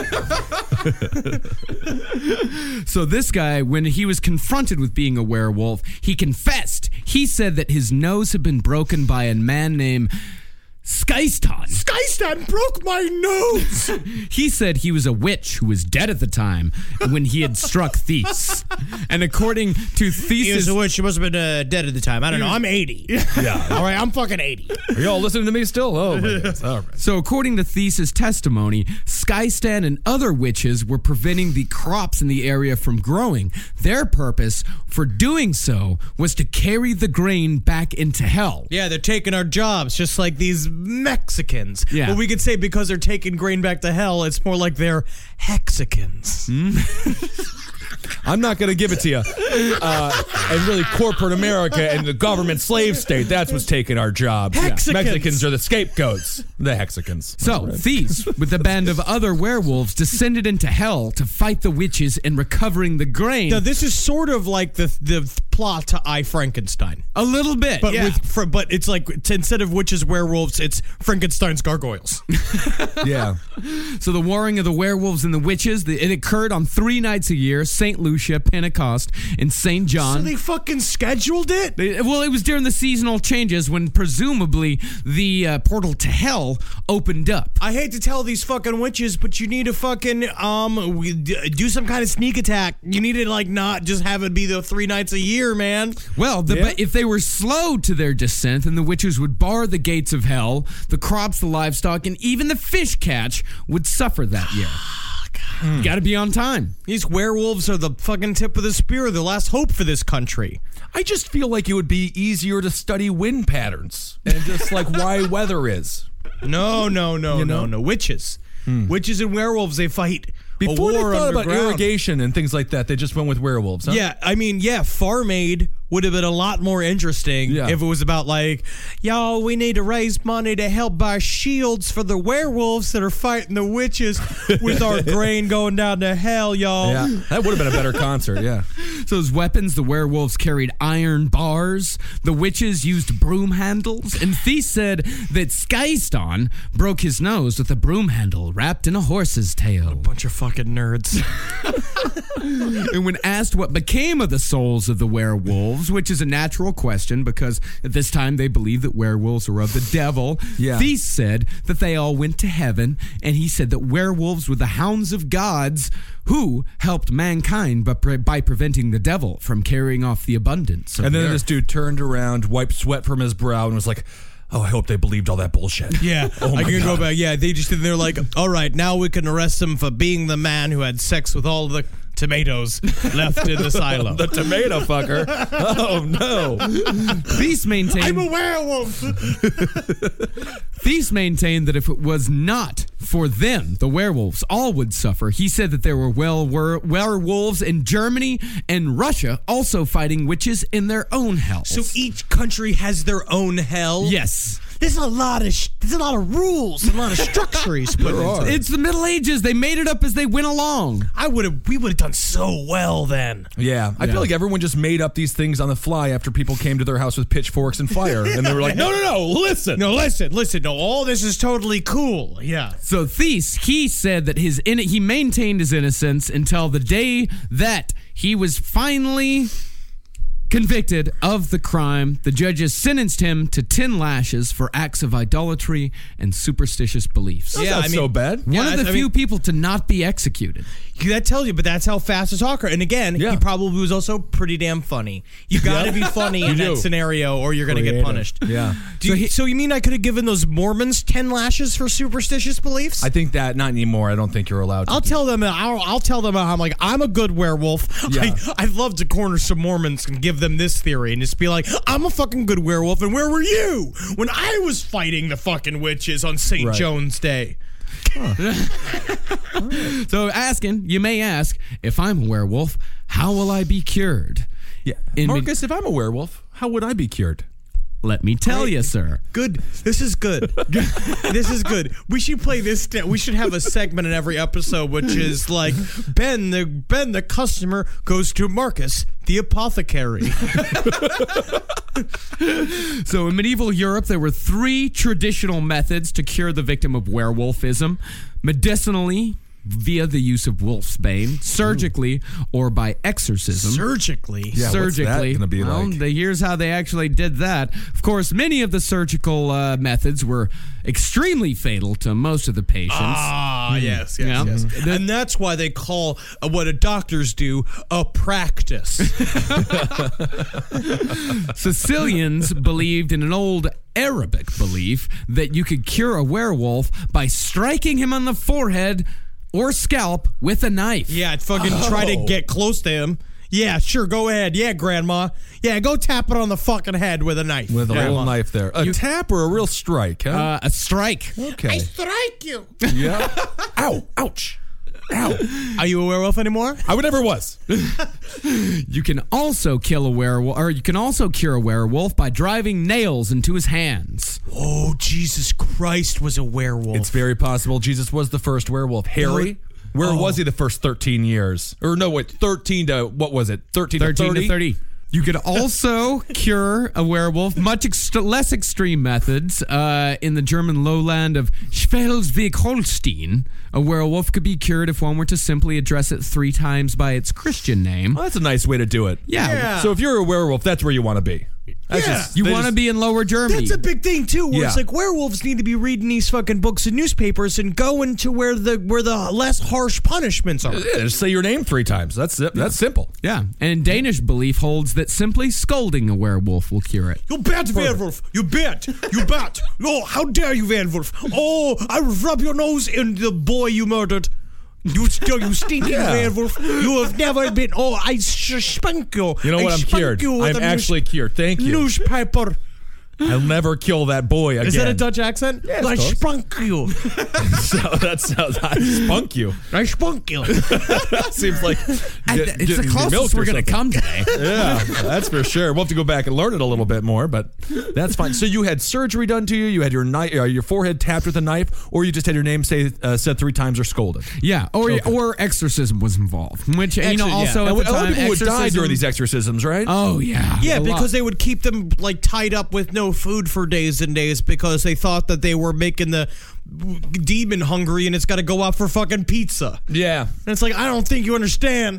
S7: So this guy, when he was confronted with being a werewolf, he confessed. He said that his nose had been broken by a man named Skystan.
S5: Skystan broke my nose.
S7: He said he was a witch who was dead at the time when he had struck Thais. And according to Thesis...
S5: He was a witch. She must have been uh, dead at the time. I don't know. I'm eighty.
S8: Yeah.
S5: All right, I'm fucking eighty.
S8: Are y'all listening to me still? Oh, my goodness. All right.
S7: So according to Thesis' testimony, Skystan and other witches were preventing the crops in the area from growing. Their purpose for doing so was to carry the grain back into hell.
S5: Yeah, they're taking our jobs, just like these Mexicans.
S7: Yeah.
S5: But we could say because they're taking grain back to hell, it's more like they're Hexicans.
S8: I'm not going to give it to you. Uh, and really, corporate America and the government slave state, that's what's taking our jobs.
S5: Hexicans.
S8: Mexicans are the scapegoats. The Hexicans.
S7: So, Thais, with a band of other werewolves, descended into hell to fight the witches in recovering the grain.
S5: Now, this is sort of like the the plot to I, Frankenstein.
S7: A little bit,
S5: But
S7: yeah.
S5: with for, but it's like it's, instead of witches, werewolves, it's Frankenstein's gargoyles.
S8: Yeah.
S7: So the warring of the werewolves and the witches, the, it occurred on three nights a year, Saint Lucia, Pentecost, and Saint John.
S5: So they fucking scheduled it?
S7: They- well, it was during the seasonal changes when presumably the uh, portal to hell opened up.
S5: I hate to tell these fucking witches, but you need to fucking um we- d- do some kind of sneak attack. You need to like not just have it be the three nights a year, man.
S7: Well, the,
S8: Yeah.
S7: but if they were slow to their descent, then the witches would bar the gates of hell, the crops, the livestock, and even the fish catch would suffer that year. You gotta be on time.
S5: These werewolves are the fucking tip of the spear, the last hope for this country.
S8: I just feel like it would be easier to study wind patterns and just like why weather is.
S5: No, no, no,
S8: You
S5: no,
S8: know?
S5: no. Witches. Witches and werewolves, they fight
S8: Before
S5: a
S8: they
S5: war
S8: thought about
S5: underground.
S8: irrigation and things like that, they just went with werewolves, huh?
S5: Yeah, I mean, yeah, Farm Aid would have been a lot more interesting
S8: Yeah.
S5: if it was about like, y'all, we need to raise money to help buy shields for the werewolves that are fighting the witches with our grain going down to hell, y'all.
S8: Yeah. That would have been a better concert, yeah.
S7: So as weapons, the werewolves carried iron bars, the witches used broom handles, and Thais said that Skystan broke his nose with a broom handle wrapped in a horse's tail.
S5: Bunch of fucking nerds.
S7: And when asked what became of the souls of the werewolves, which is a natural question because at this time they believed that werewolves were of the devil,
S8: Yeah.
S7: Thais said that they all went to heaven, and he said that werewolves were the hounds of gods who helped mankind by, pre- by preventing the devil from carrying off the abundance of
S8: And
S7: the
S8: then
S7: earth.
S8: this dude turned around, wiped sweat from his brow, and was like, oh, I hope they believed all that bullshit.
S5: Yeah,
S8: Oh
S5: I
S8: my
S5: can go
S8: God.
S5: back. Yeah, they just they're like, all right, now we can arrest him for being the man who had sex with all the tomatoes left in the silo.
S8: The tomato fucker. Oh, no.
S7: Thais maintained
S5: I'm a werewolf.
S7: Thais maintained that if it was not for them, the werewolves, all would suffer. He said that there were well were werewolves in Germany and Russia also fighting witches in their own hells.
S5: So each country has their own hell.
S7: yes.
S5: There's a lot of sh- there's a lot of rules, a lot of structure he's put into it.
S7: It's the Middle Ages. They made it up as they went along.
S5: I would have we would have done so well then.
S8: Yeah. I feel like everyone just made up these things on the fly after people came to their house with pitchforks and fire. And they were like, no, no, no, listen.
S5: No, listen, listen. No, all this is totally cool. Yeah.
S7: So Thais, he said that his in- he maintained his innocence until the day that he was finally convicted of the crime. The judges sentenced him to ten lashes for acts of idolatry and superstitious beliefs.
S8: That's
S5: Yeah,
S8: not
S5: I mean-
S8: so bad.
S7: One
S5: Yeah,
S7: of the
S5: I
S7: few
S5: mean-
S7: people to not be executed.
S5: That tells you, but that's how fast a talker. And again,
S8: Yeah.
S5: he probably was also pretty damn funny. You got to be funny in
S8: do.
S5: that scenario, or you're going to get
S8: Creative.
S5: punished.
S8: Yeah.
S5: Do you- so, you mean I could have given those Mormons ten lashes for superstitious beliefs?
S8: I think that, not anymore. I don't think you're allowed to.
S5: I'll
S8: do-
S5: tell them. I'll, I'll tell them. I'm like I'm a good werewolf.
S8: Yeah.
S5: I, I'd love to corner some Mormons and give them this theory and just be like, I'm a fucking good werewolf. And where were you when I was fighting the fucking witches on Saint
S8: Right.
S5: John's Day?
S7: So asking, you may ask, if I'm a werewolf, how will I be cured?
S8: Yeah.
S7: In-
S8: Marcus, if I'm a werewolf, how would I be cured?
S7: Let me tell you, sir.
S5: Good. This is good. This is good. We should play this. St- we should have a segment in every episode, which is like Ben, the Ben, the customer goes to Marcus, the apothecary.
S7: So in medieval Europe, there were three traditional methods to cure the victim of werewolfism: medicinally, via the use of wolfsbane, surgically, or by exorcism.
S5: Surgically?
S8: Yeah,
S7: surgically.
S8: What's that going to be
S7: well,
S8: like?
S7: The, here's how they actually did that. Of course, many of the surgical uh, methods were extremely fatal to most of the patients.
S5: Ah, yes, yes,
S7: Yeah.
S5: yes. And that's why they call uh, what a doctors do a practice.
S7: Sicilians believed in an old Arabic belief that you could cure a werewolf by striking him on the forehead or scalp with a knife.
S5: Yeah, I'd fucking oh. try to get close to him. Yeah, sure, go ahead. Yeah, Grandma. Yeah, go tap it on the fucking head with a knife.
S8: With a
S5: Grandma.
S8: little knife there. A you, tap or a real strike, huh?
S7: Uh, a strike.
S8: Okay.
S5: I strike you.
S8: Yeah. Ow. Ouch. Ow.
S5: Are you a werewolf anymore?
S8: I never was.
S7: You can also kill a werewolf, or you can also cure a werewolf by driving nails into his hands.
S5: Oh, Jesus Christ was a werewolf.
S8: It's very possible Jesus was the first werewolf. Harry? Where oh. was he the first thirteen years? Or no, wait, thirteen to, what was it? thirteen,
S7: thirteen
S8: to thirty?
S7: To thirty. You could also cure a werewolf, much ex- less extreme methods. Uh, in the German lowland of Schleswig-Holstein, a werewolf could be cured if one were to simply address it three times by its Christian name.
S8: Well, that's a nice way to do it.
S7: Yeah.
S5: yeah.
S8: So if you're a werewolf, that's where you want to be. That's
S5: yeah.
S8: just,
S7: you want to be in Lower Germany.
S5: That's a big thing too. Where
S8: yeah.
S5: it's like werewolves need to be reading these fucking books and newspapers and going to where the where the less harsh punishments are.
S8: Yeah, just say your name three times. That's it. That's simple.
S7: Yeah, and Danish belief holds that simply scolding a werewolf will cure it.
S5: You bet, werewolf. You bet. You bet. Oh, how dare you, werewolf? Oh, I will rub your nose in the boy you murdered. You still, you stinking yeah. werewolf. You have never been. Oh, I sh- spunk you.
S8: You know
S5: I
S8: what? I'm cured. I'm actually news- cured. Thank you.
S5: Newspaper.
S8: I'll never kill that boy again.
S5: Is that a Dutch accent?
S8: Yeah,
S5: I spunk you.
S8: So that sounds. I spunk you.
S5: I spunk you.
S8: Seems like
S7: get, it's the closest we're going to come today.
S8: Yeah, that's for sure. We'll have to go back and learn it a little bit more, but that's fine. So you had surgery done to you. You had your knife, uh, your forehead tapped with a knife, or you just had your name say uh, said three times or scolded.
S7: Yeah, or okay. or exorcism was involved. Which Exor- you know also yeah. at the
S8: a lot
S7: time,
S8: of people
S7: exorcism,
S8: would die during these exorcisms, right?
S7: Oh yeah,
S5: yeah,
S7: a
S5: because
S7: lot.
S5: they would keep them like tied up with no food for days and days because they thought that they were making the demon hungry and it's got to go out for fucking pizza.
S8: Yeah.
S5: And it's like, I don't think you understand.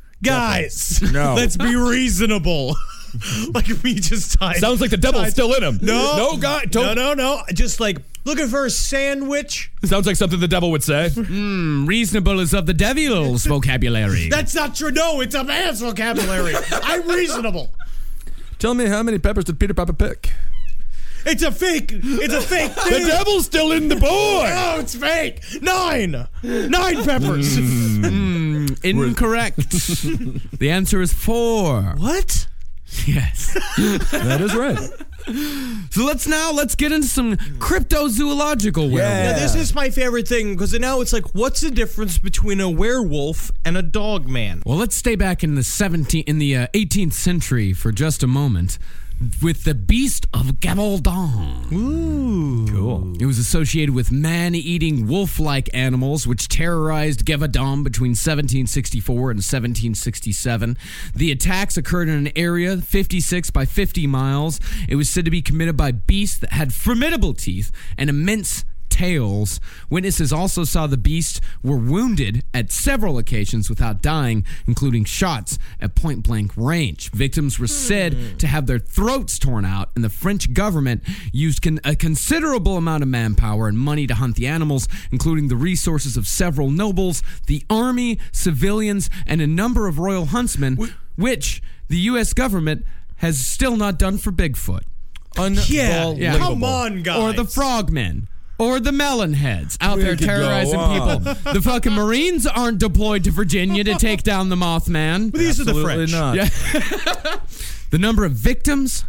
S5: Guys,
S8: no.
S5: Let's be reasonable. Like me just tied.
S8: Sounds like the devil's tied. Still in him.
S5: No.
S8: No, guy.
S5: No, no, no. Just like looking for a sandwich.
S8: Sounds like something the devil would say.
S7: Mm, reasonable is of the devil's vocabulary.
S5: That's not true. No, it's a man's vocabulary. I'm reasonable.
S8: Tell me, how many peppers did Peter Piper pick?
S5: It's a fake. It's a fake thing.
S8: The devil's still in the boy.
S5: No, it's fake. Nine. Nine peppers.
S7: Mm, incorrect. The answer is four.
S5: What?
S7: Yes.
S8: That is right.
S7: So let's now, let's get into some cryptozoological werewolves.
S5: Yeah. Now, this is my favorite thing because now it's like, what's the difference between a werewolf and a dog man?
S7: Well, let's stay back in the seventeenth, in the uh, eighteenth century for just a moment. With the beast of Gavaldon.
S5: Ooh.
S8: Cool.
S7: It was associated with man-eating wolf-like animals, which terrorized Gavaldon between seventeen sixty-four and seventeen sixty-seven. The attacks occurred in an area fifty-six by fifty miles. It was said to be committed by beasts that had formidable teeth and immense tails. Witnesses also saw the beasts were wounded at several occasions without dying, including shots at point-blank range. Victims were said to have their throats torn out, and the French government used con- a considerable amount of manpower and money to hunt the animals, including the resources of several nobles, the army, civilians, and a number of royal huntsmen, which the U S government has still not done for Bigfoot.
S5: Yeah,
S7: yeah.
S5: Come on, guys.
S7: Or the frogmen. Or the melon heads out
S8: We
S7: there
S8: could
S7: terrorizing
S8: go
S7: people.
S8: on.
S7: The fucking Marines aren't deployed to Virginia to take down the Mothman.
S5: But these
S8: Absolutely
S5: are the French.
S8: Not.
S7: Yeah. The number of victims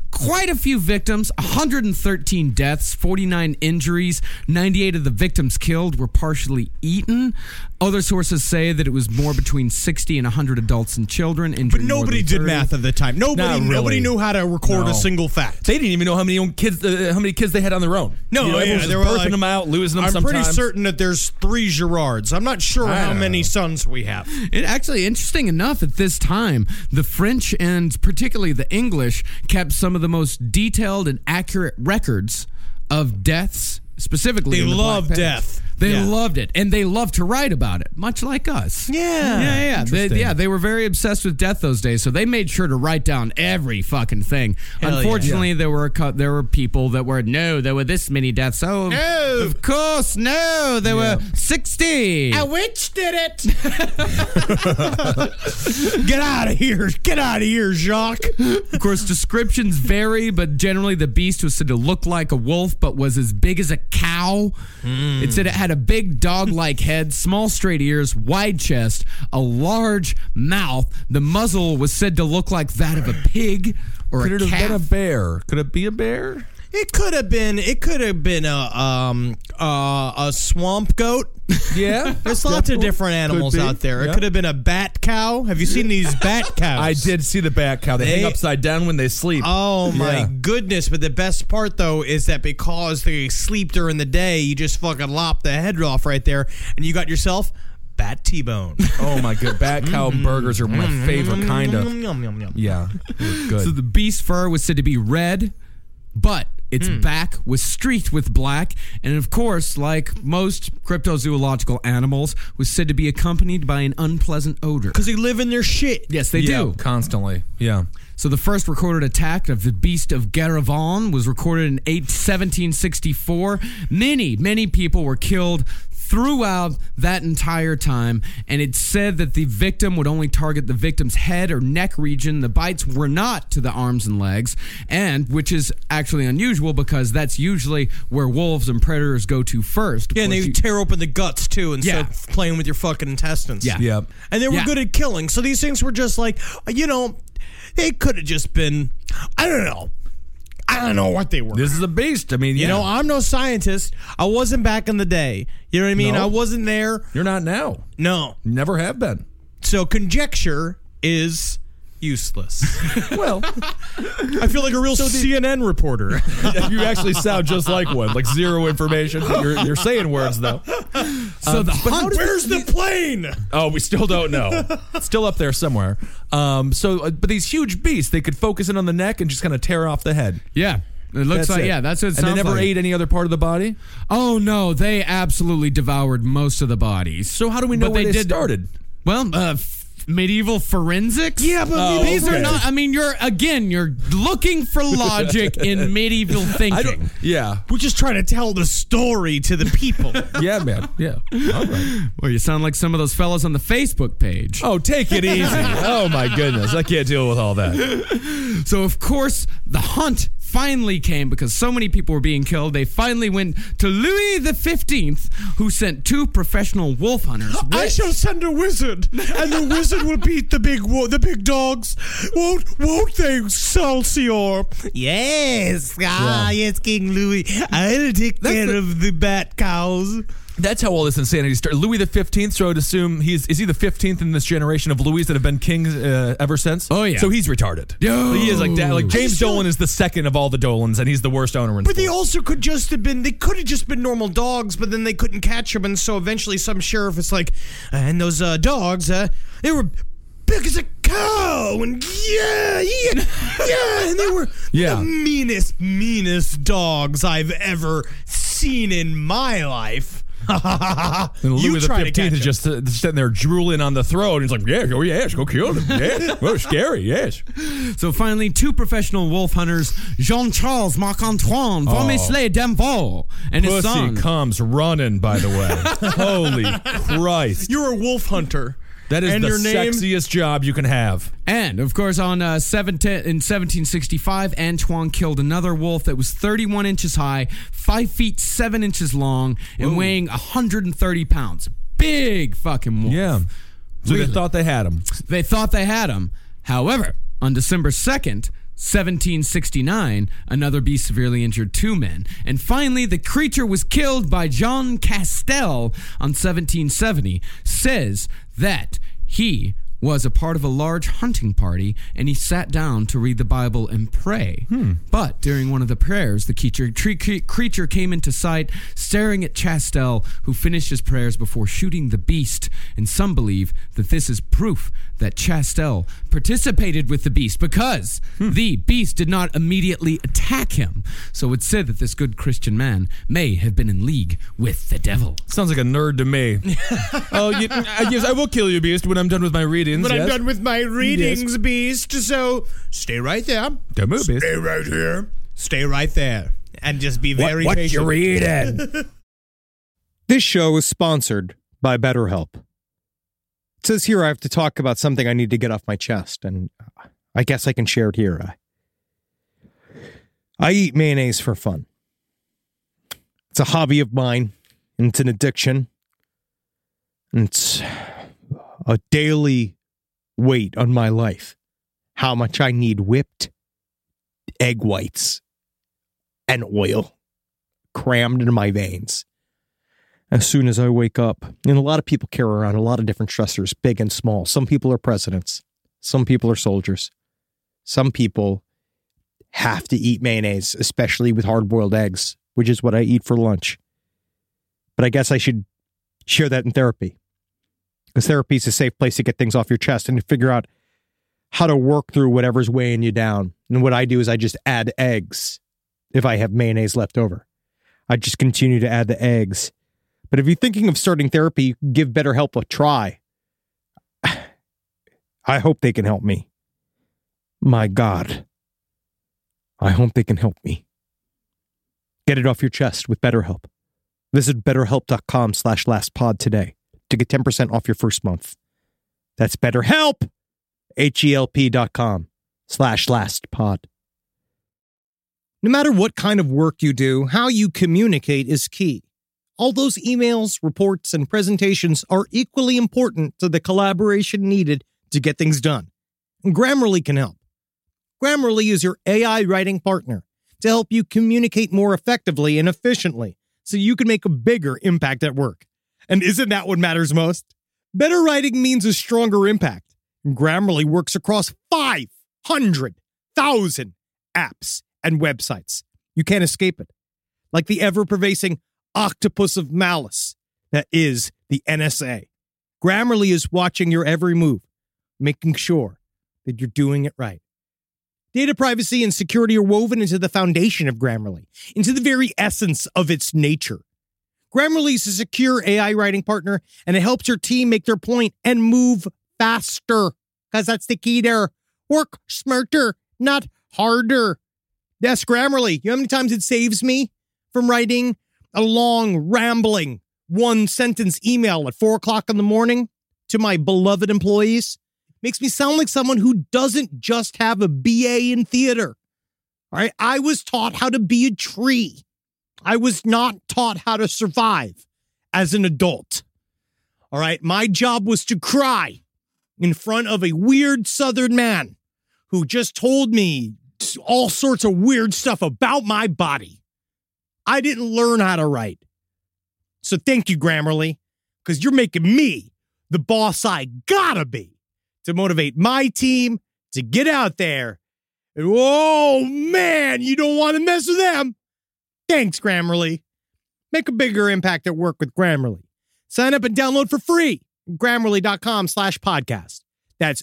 S7: quite a few victims, one hundred thirteen deaths, forty-nine injuries, ninety-eight of the victims killed were partially eaten. Other sources say that it was more between sixty and one hundred adults and children.
S5: But nobody did math at the time. Nobody,
S8: Not really.
S5: nobody knew how to record
S8: No.
S5: a single fact.
S8: They didn't even know how many own kids, uh, how many kids they had on their own.
S5: No,
S8: you know,
S5: yeah,
S8: everyone was
S5: they
S8: just
S5: were
S8: birthing
S5: like,
S8: them out, losing them
S5: I'm
S8: sometimes.
S5: pretty certain that there's three Girards. I'm not sure
S8: I
S5: how
S8: don't
S5: many
S8: know.
S5: sons we have.
S7: It actually, interesting enough, at this time, the French and particularly the English kept some of the most detailed and accurate records of deaths, specifically.
S5: They
S7: in the
S5: love
S7: Black Plague.
S5: death.
S7: They
S5: Yeah.
S7: loved it, and they loved to write about it, much like us.
S5: Yeah.
S7: yeah, yeah. They,
S8: Interesting.
S7: yeah, they were very obsessed with death those days, so they made sure to write down every fucking thing.
S5: Hell
S7: Unfortunately, there were a cou- there were people that were no, there were this many deaths. Oh,
S5: No.
S7: of course, no, there were sixty.
S5: A witch did it. Get out of here. Get out of here, Jacques.
S7: Of course, descriptions vary, but generally the beast was said to look like a wolf, but was as big as a cow. It said it had a big dog-like head, small straight ears, wide chest, a large mouth. The muzzle was said to look like that of a pig or
S8: Could
S7: a
S8: it have
S7: calf.
S8: been a bear? Could it be a bear?
S5: It could have been. It could have been a um uh, a swamp goat.
S8: Yeah.
S5: There's lots of different animals
S8: be,
S5: out there. It
S8: yeah.
S5: could have been a bat cow. Have you seen these bat cows?
S8: I did see the bat cow. They,
S5: They-
S8: hang upside down when they sleep.
S5: Oh my
S8: Yeah.
S5: goodness! But the best part though is that because they sleep during the day, you just fucking lop the head off right there, and you got yourself bat T-bone.
S8: Oh my good. Bat cow burgers are my favorite kind of.
S5: Yum, yum, yum.
S8: Yeah. It was good.
S7: So the beast's fur was said to be red, but its back was streaked with black, and of course, like most cryptozoological animals, was said to be accompanied by an unpleasant odor.
S5: Because they live in their shit.
S7: Yes, they
S8: yeah,
S7: do.
S8: constantly. Yeah.
S7: So the first recorded attack of the beast of Garavan was recorded in eight, seventeen sixty-four. Many, many people were killed throughout that entire time, and it's said that the victim would only target the victim's head or neck region. The bites were not to the arms and legs, and which is actually unusual because that's usually where wolves and predators go to first.
S5: Yeah, and they
S7: Of course, you-
S5: tear open the guts too and
S7: Yeah.
S5: start playing with your fucking intestines.
S7: Yeah.
S8: Yep.
S5: And they were
S7: Yeah.
S5: good at killing. So these things were just like, you know, they could have just been, I don't know. I don't know what they were.
S8: This is a beast. I mean,
S5: You
S8: yeah.
S5: know, I'm no scientist. I wasn't back in the day. You know what I mean?
S8: No.
S5: I wasn't there.
S8: You're not now.
S5: No.
S8: Never have been.
S5: So conjecture is useless.
S8: Well,
S5: I feel like a real C N N reporter.
S8: you actually sound just like one. Like zero information. You're, you're saying words, though.
S7: So the hunt.
S5: Where's the plane?
S8: Oh, we still don't know. It's still up there somewhere. Um, so, uh, but these huge beasts, they could focus in on the neck and just kind of tear off the head.
S7: Yeah. It looks
S8: That's
S7: like,
S8: it.
S7: yeah, that's what it
S8: And
S7: sounds
S8: they never
S7: like.
S8: ate any other part of the body?
S7: Oh, no, they absolutely devoured most of the bodies.
S8: So how do we know
S7: But
S8: where
S7: they
S8: they
S7: did-
S8: started?
S7: Well, uh, f- medieval forensics?
S5: Yeah, but
S8: Oh,
S7: These
S8: okay.
S7: are not, I mean, you're, again, you're looking for logic in medieval thinking.
S8: I don't. Yeah.
S5: We're just trying to tell the story to the people.
S8: Yeah, man. Yeah. All right.
S7: Well, you sound like some of those fellows on the Facebook page.
S8: Oh, take it easy. Oh, my goodness. I can't deal with all that.
S7: So, of course, the hunt finally came because so many people were being killed. They finally went to Louis the fifteenth, who sent two professional wolf hunters.
S5: I shall send a wizard, and the wizard will beat the big wo- the big dogs. Won't won't they, Celsior? Yes, ah, yes, King Louis. I'll take
S8: That's
S5: care
S8: the-
S5: of the bat cows.
S8: That's how all this insanity started. Louis the fifteenth, so I would assume he's is he the fifteenth in this generation of Louis that have been kings uh, ever since?
S7: Oh, yeah.
S8: So he's retarded.
S7: Yo.
S8: He is like that. Like James
S5: So-
S8: Dolan is the second of all the Dolans, and he's the worst owner in
S5: But they
S8: sports.
S5: also could just have been, they could have just been normal dogs, but then they couldn't catch them, and so eventually some sheriff is like, and those uh, dogs, uh, they were big as a cow, and yeah, yeah, yeah, and they were
S8: Yeah.
S5: the meanest, meanest dogs I've ever seen in my life.
S8: And Louis
S5: You
S8: the
S5: try to
S8: fifteenth
S5: catch
S8: is just uh, sitting there drooling on the throne. He's like, yeah, oh yes, go kill him. Yeah, well, scary, yes.
S7: So finally, two professional wolf hunters, Jean-Charles Marc-Antoine
S8: Oh.
S7: Vomisley Demvaux, and his
S8: Pussy
S7: son.
S8: comes running, by the way. Holy Christ.
S5: You're a wolf hunter.
S8: That is
S5: And
S8: the
S5: your name?
S8: sexiest job you can have.
S7: And, of course, on uh, seventeen in seventeen sixty-five, Antoine killed another wolf that was thirty-one inches high, five feet seven inches long, and weighing one hundred thirty pounds. Big fucking wolf.
S8: Yeah. So
S7: Really?
S8: they thought they had him.
S7: They thought they had him. However, on December second, seventeen sixty-nine, another beast severely injured two men. And finally, the creature was killed by John Castell on seventeen seventy, says that he was a part of a large hunting party, and he sat down to read the Bible and pray. Hmm. But during one of the prayers, the creature, tre- creature came into sight, staring at Chastel, who finished his prayers before shooting the beast. And some believe that this is proof that Chastel participated with the beast, because hmm. the beast did not immediately attack him. So it's said that this good Christian man may have been in league with the devil.
S8: Sounds like a nerd to me. Oh, you, I, yes, I will kill you, beast, when I'm done with my reading.
S5: But
S8: yes.
S5: I'm done with my readings,
S8: yes.
S5: Beast, so stay right there.
S8: Don't move, Beast.
S5: Stay right here. Stay right there. And just be very
S8: what,
S5: patient.
S8: What you reading?
S9: This show is sponsored by BetterHelp. It says here I have to talk about something I need to get off my chest, and I guess I can share it here. I, I eat mayonnaise for fun. It's a hobby of mine, and it's an addiction. And it's a daily weight on my life. How much I need whipped egg whites and oil crammed into my veins as soon as I wake up. And a lot of people carry around a lot of different stressors, big and small. Some people are presidents. Some people are soldiers. Some people have to eat mayonnaise, especially with hard-boiled eggs, which is what I eat for lunch. But I guess I should share that in therapy. Because therapy is a safe place to get things off your chest and to figure out how to work through whatever's weighing you down. And what I do is I just add eggs if I have mayonnaise left over. I just continue to add the eggs. But if you're thinking of starting therapy, give BetterHelp a try. I hope they can help me. My God. I hope they can help me. Get it off your chest with BetterHelp. Visit betterhelp.com slash lastpod today to get ten percent off your first month. That's BetterHelp, H-E-L-P dot com slash lastpod.
S2: No matter what kind of work you do, how you communicate is key. All those emails, reports, and presentations are equally important to the collaboration needed to get things done. And Grammarly can help. Grammarly is your A I writing partner to help you communicate more effectively and efficiently so you can make a bigger impact at work. And isn't that what matters most? Better writing means a stronger impact. Grammarly works across five hundred thousand apps and websites. You can't escape it. Like the ever-pervasive octopus of malice that is the N S A. Grammarly is watching your every move, making sure that you're doing it right. Data privacy and security are woven into the foundation of Grammarly, into the very essence of its nature. Grammarly is a secure A I writing partner, and it helps your team make their point and move faster, because that's the key there. Work smarter, not harder. Yes, Grammarly. You know how many times it saves me from writing a long, rambling, one-sentence email at four o'clock in the morning to my beloved employees? Makes me sound like someone who doesn't just have a B A in theater. All right, I was taught how to be a tree. I was not taught how to survive as an adult. All right, my job was to cry in front of a weird Southern man who just told me all sorts of weird stuff about my body. I didn't learn how to write. So thank you, Grammarly, because you're making me the boss I gotta be to motivate my team to get out there. And, oh, man, you don't want to mess with them. Thanks, Grammarly. Make a bigger impact at work with Grammarly. Sign up and download for free. Grammarly.com slash podcast. That's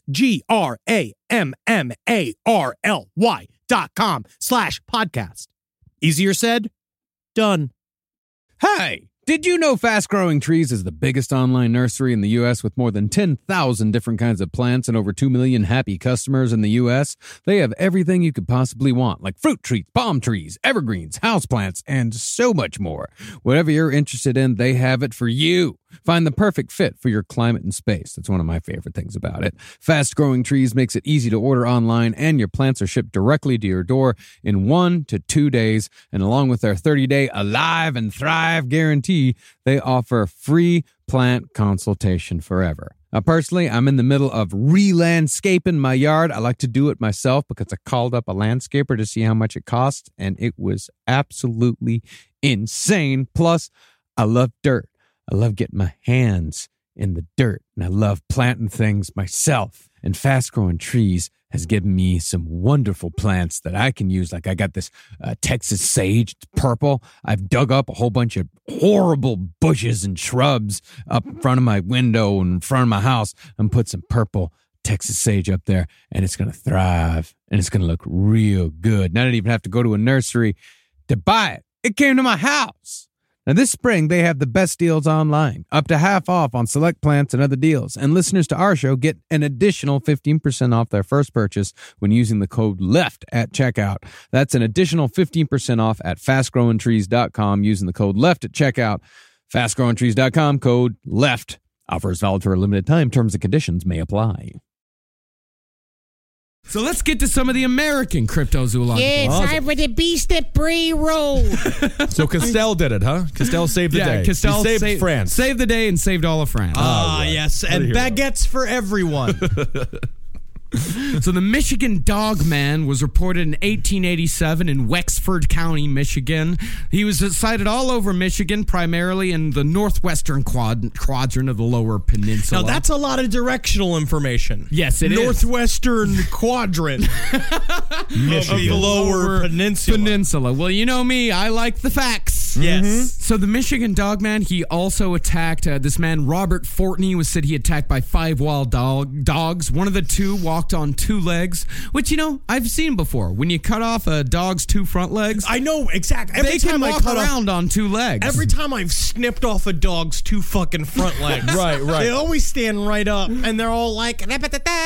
S2: G-R-A-M-M-A-R-L-Y dot com slash podcast. Easier said, done.
S7: Hey, did you know Fast Growing Trees is the biggest online nursery in the U S with more than ten thousand different kinds of plants and over two million happy customers in the U S? They have everything you could possibly want, like fruit trees, palm trees, evergreens, houseplants, and so much more. Whatever you're interested in, they have it for you. Find the perfect fit for your climate and space. That's one of my favorite things about it. Fast Growing Trees makes it easy to order online, and your plants are shipped directly to your door in one to two days. And along with their thirty-day Alive and Thrive guarantee, they offer free plant consultation forever.
S10: Now, personally, I'm in the middle of re-landscaping my yard. I like to do it myself because I called up a landscaper to see how much it cost, and it was absolutely insane. Plus, I love dirt. I love getting my hands in the dirt, and I love planting things myself. And Fast Growing Trees has given me some wonderful plants that I can use. Like I got this uh, Texas sage, it's purple. I've dug up a whole bunch of horrible bushes and shrubs up in front of my window and in front of my house and put some purple Texas sage up there, and it's going to thrive, and it's going to look real good. And I didn't even have to go to a nursery to buy it. It came to my house. Now, this spring, they have the best deals online, up to half off on select plants and other deals. And listeners to our show get an additional fifteen percent off their first purchase when using the code LEFT at checkout. That's an additional fifteen percent off at fast growing trees dot com using the code LEFT at checkout. fast growing trees dot com, code LEFT. Offers valid for a limited time. Terms and conditions may apply.
S7: So let's get to some of the American cryptozoological.
S11: Yeah, it's time for the Beast at Bray Road.
S8: So Castell did it, huh? Castell saved the
S7: yeah,
S8: day.
S7: Castell
S8: he saved
S7: saved
S8: France.
S7: Saved the day and saved all of France.
S5: Ah,
S8: right.
S5: yes, and baguettes for everyone.
S7: So the Michigan Dog Man was reported in eighteen eighty-seven in Wexford County, Michigan. He was sighted all over Michigan, primarily in the northwestern quad- quadrant of the Lower Peninsula.
S5: Now, that's a lot of directional information.
S7: Yes, it is.
S5: Northwestern quadrant of the Lower Peninsula.
S7: Peninsula. Well, you know me. I like the facts.
S5: Yes.
S7: Mm-hmm. So the Michigan Dog Man, he also attacked uh, this man, Robert Fortney, was said he attacked by five wild dog dogs. One of the two walked on two legs, which, you know, I've seen before. When you cut off a dog's two front legs,
S5: I know exactly. Every
S7: they
S5: time
S7: can
S5: I
S7: walk
S5: cut
S7: around
S5: off,
S7: on two legs.
S5: Every time I've snipped off a dog's two fucking front legs,
S8: Right, right.
S5: they always stand right up, and they're all like, and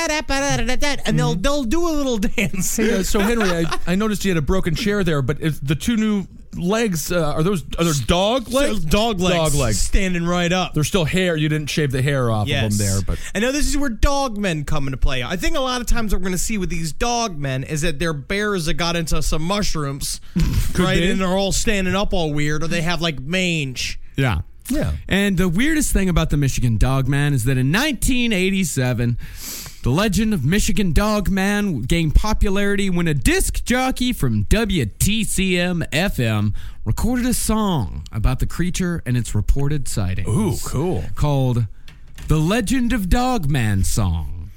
S5: they'll they'll do a little dance.
S8: Hey, uh, so Henry, I, I noticed you had a broken chair there, but if the two new legs uh, are those are those dog legs?
S5: Dog legs,
S8: Dog legs,
S5: standing right up.
S8: There's still hair. You didn't shave the hair off
S5: Yes.
S8: of them there, but
S5: I know this is where dog men come into play. I think a lot of times what we're going to see with these dog men is that they're bears that got into some mushrooms, right?
S8: be.
S5: And they're all standing up all weird, or they have like mange.
S7: Yeah.
S8: yeah.
S7: And the weirdest thing about the Michigan Dog Man is that in nineteen eighty-seven, the legend of Michigan Dog Man gained popularity when a disc jockey from W T C M F M recorded a song about the creature and its reported sightings.
S8: Ooh, cool.
S7: Called The Legend of Dog Man Song.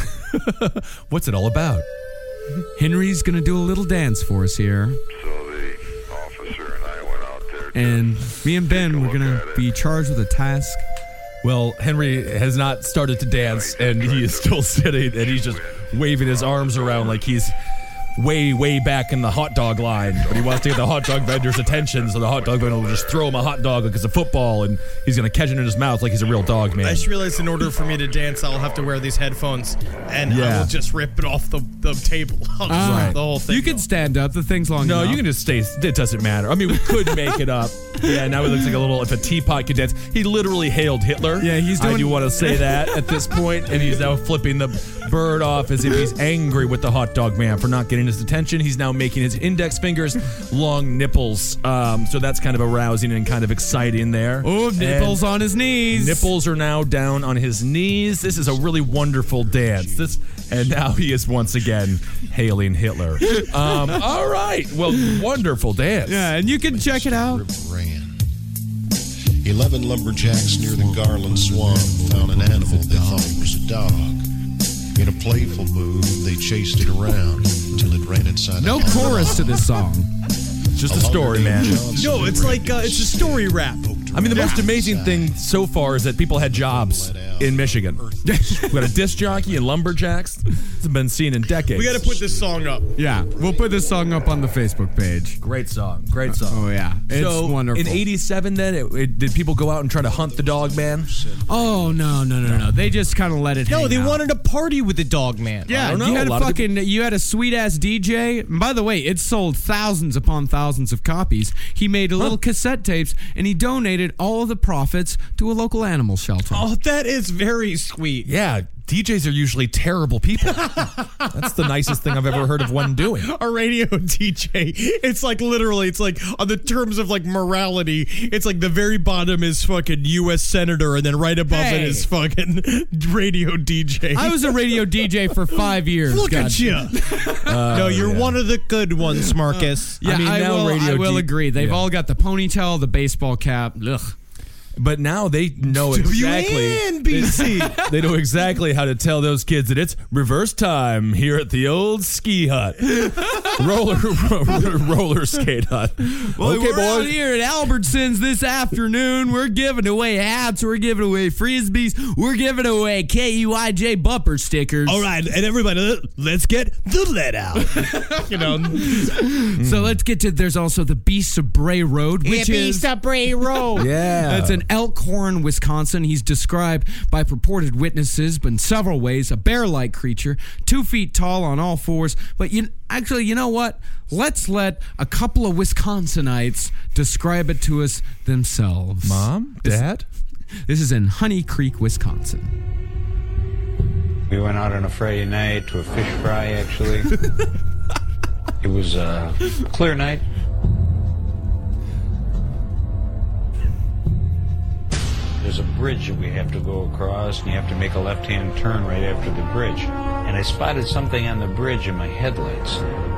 S8: What's it all about?
S7: Henry's going to do a little dance for us here.
S12: So the officer and I went out there.
S7: And me and Ben, we're going to be charged with a task.
S8: Well, Henry has not started to dance, and he is still sitting, and he's just waving his arms around like he's way, way back in the hot dog line. But he wants to get the hot dog vendor's attention, so the hot dog vendor will just throw him a hot dog like it's a football, and he's going to catch it in his mouth like he's a real dog, man.
S5: I just realized in order for me to dance, I'll have to wear these headphones, and
S8: Yeah.
S5: I will just rip it off the, the table. I'll just
S7: Ah,
S5: rip the whole thing.
S7: You can
S5: off.
S7: stand up. The thing's long
S8: No,
S7: enough.
S8: you can just stay. It doesn't matter. I mean, we could make it up. Yeah, now it looks like a little, if a teapot could dance. He literally hailed Hitler.
S7: Yeah, he's
S8: I
S7: doing-
S8: do want to say that at this point, and he's now flipping the bird off as if he's angry with the hot dog man for not getting his attention. He's now making his index fingers long nipples. Um, so that's kind of arousing and kind of exciting there.
S7: Oh, nipples
S8: And
S7: on his knees.
S8: Nipples are now down on his knees. This is a really wonderful dance. This, and now he is once again hailing Hitler. Um, all right. Well, wonderful dance.
S7: Yeah, and you can check it out.
S13: Ran. Eleven lumberjacks near the Garland Swamp found an animal they thought was a dog. In a playful mood, they chased it around until it ran inside.
S7: No
S13: a house.
S7: chorus to this song.
S8: Just a story, man.
S5: No, it's like uh, it's a story rap.
S8: I mean, the most amazing thing so far is that people had jobs in Michigan. We got a disc jockey and lumberjacks. It's been seen in decades.
S5: We got to put this song up.
S7: Yeah, we'll put this song up on the Facebook page.
S8: Great song. Great song.
S7: Oh, yeah. It's
S8: so
S7: wonderful.
S8: in eighty-seven, then, it, it, did people go out and try to hunt the dog man?
S7: Oh, no, no, no, no. They just kind of let it
S5: No,
S7: hang
S5: they
S7: out.
S5: wanted to party with the dog man.
S7: Yeah,
S8: I don't know.
S7: you had
S8: A
S7: a,
S8: lot of
S7: fucking, you had a sweet ass D J. And by the way, it sold thousands upon thousands of copies. He made a little cassette tapes and he donated all of the profits to a local animal shelter.
S5: Oh, that is very sweet.
S8: Yeah, D Js are usually terrible people. That's the nicest thing I've ever heard of one doing.
S5: A radio D J. It's like literally, it's like on the terms of like morality, it's like the very bottom is fucking U S Senator and then right above
S7: Hey.
S5: it is fucking radio D J.
S7: I was a radio D J for five years.
S5: Look
S7: God.
S5: at you.
S8: Uh,
S5: no, you're
S8: yeah.
S5: one of the good ones, Marcus.
S7: Yeah,
S8: I mean, now
S7: will,
S8: radio
S7: I will
S8: D-
S7: agree. They've
S8: yeah.
S7: all got the ponytail, the baseball cap. Ugh.
S8: But now they know exactly.
S5: N B C.
S8: They, they know exactly how to tell those kids that it's reverse time here at the old ski hut, roller roller skate hut.
S7: Well,
S8: okay,
S7: we're out
S8: boys.
S7: here at Albertsons this afternoon. We're giving away hats. We're giving away frisbees. We're giving away K U I J bumper stickers.
S5: All right, and everybody, let's get the lead out. You know.
S7: So let's get to. There's also the Beasts of Bray Road, which
S11: Yeah,
S7: is
S11: Beast of Bray Road.
S8: Yeah,
S7: That's in Elkhorn, Wisconsin. He's described by purported witnesses, but in several ways, a bear-like creature, two feet tall on all fours. But you actually, you know what? Let's let a couple of Wisconsinites describe it to us themselves.
S8: Mom,
S7: This-
S8: Dad.
S7: This is in Honey Creek, Wisconsin.
S14: We went out on a Friday night to a fish fry, actually. It was a clear night. There's a bridge that we have to go across, and you have to make a left-hand turn right after the bridge. And I spotted something on the bridge in my headlights.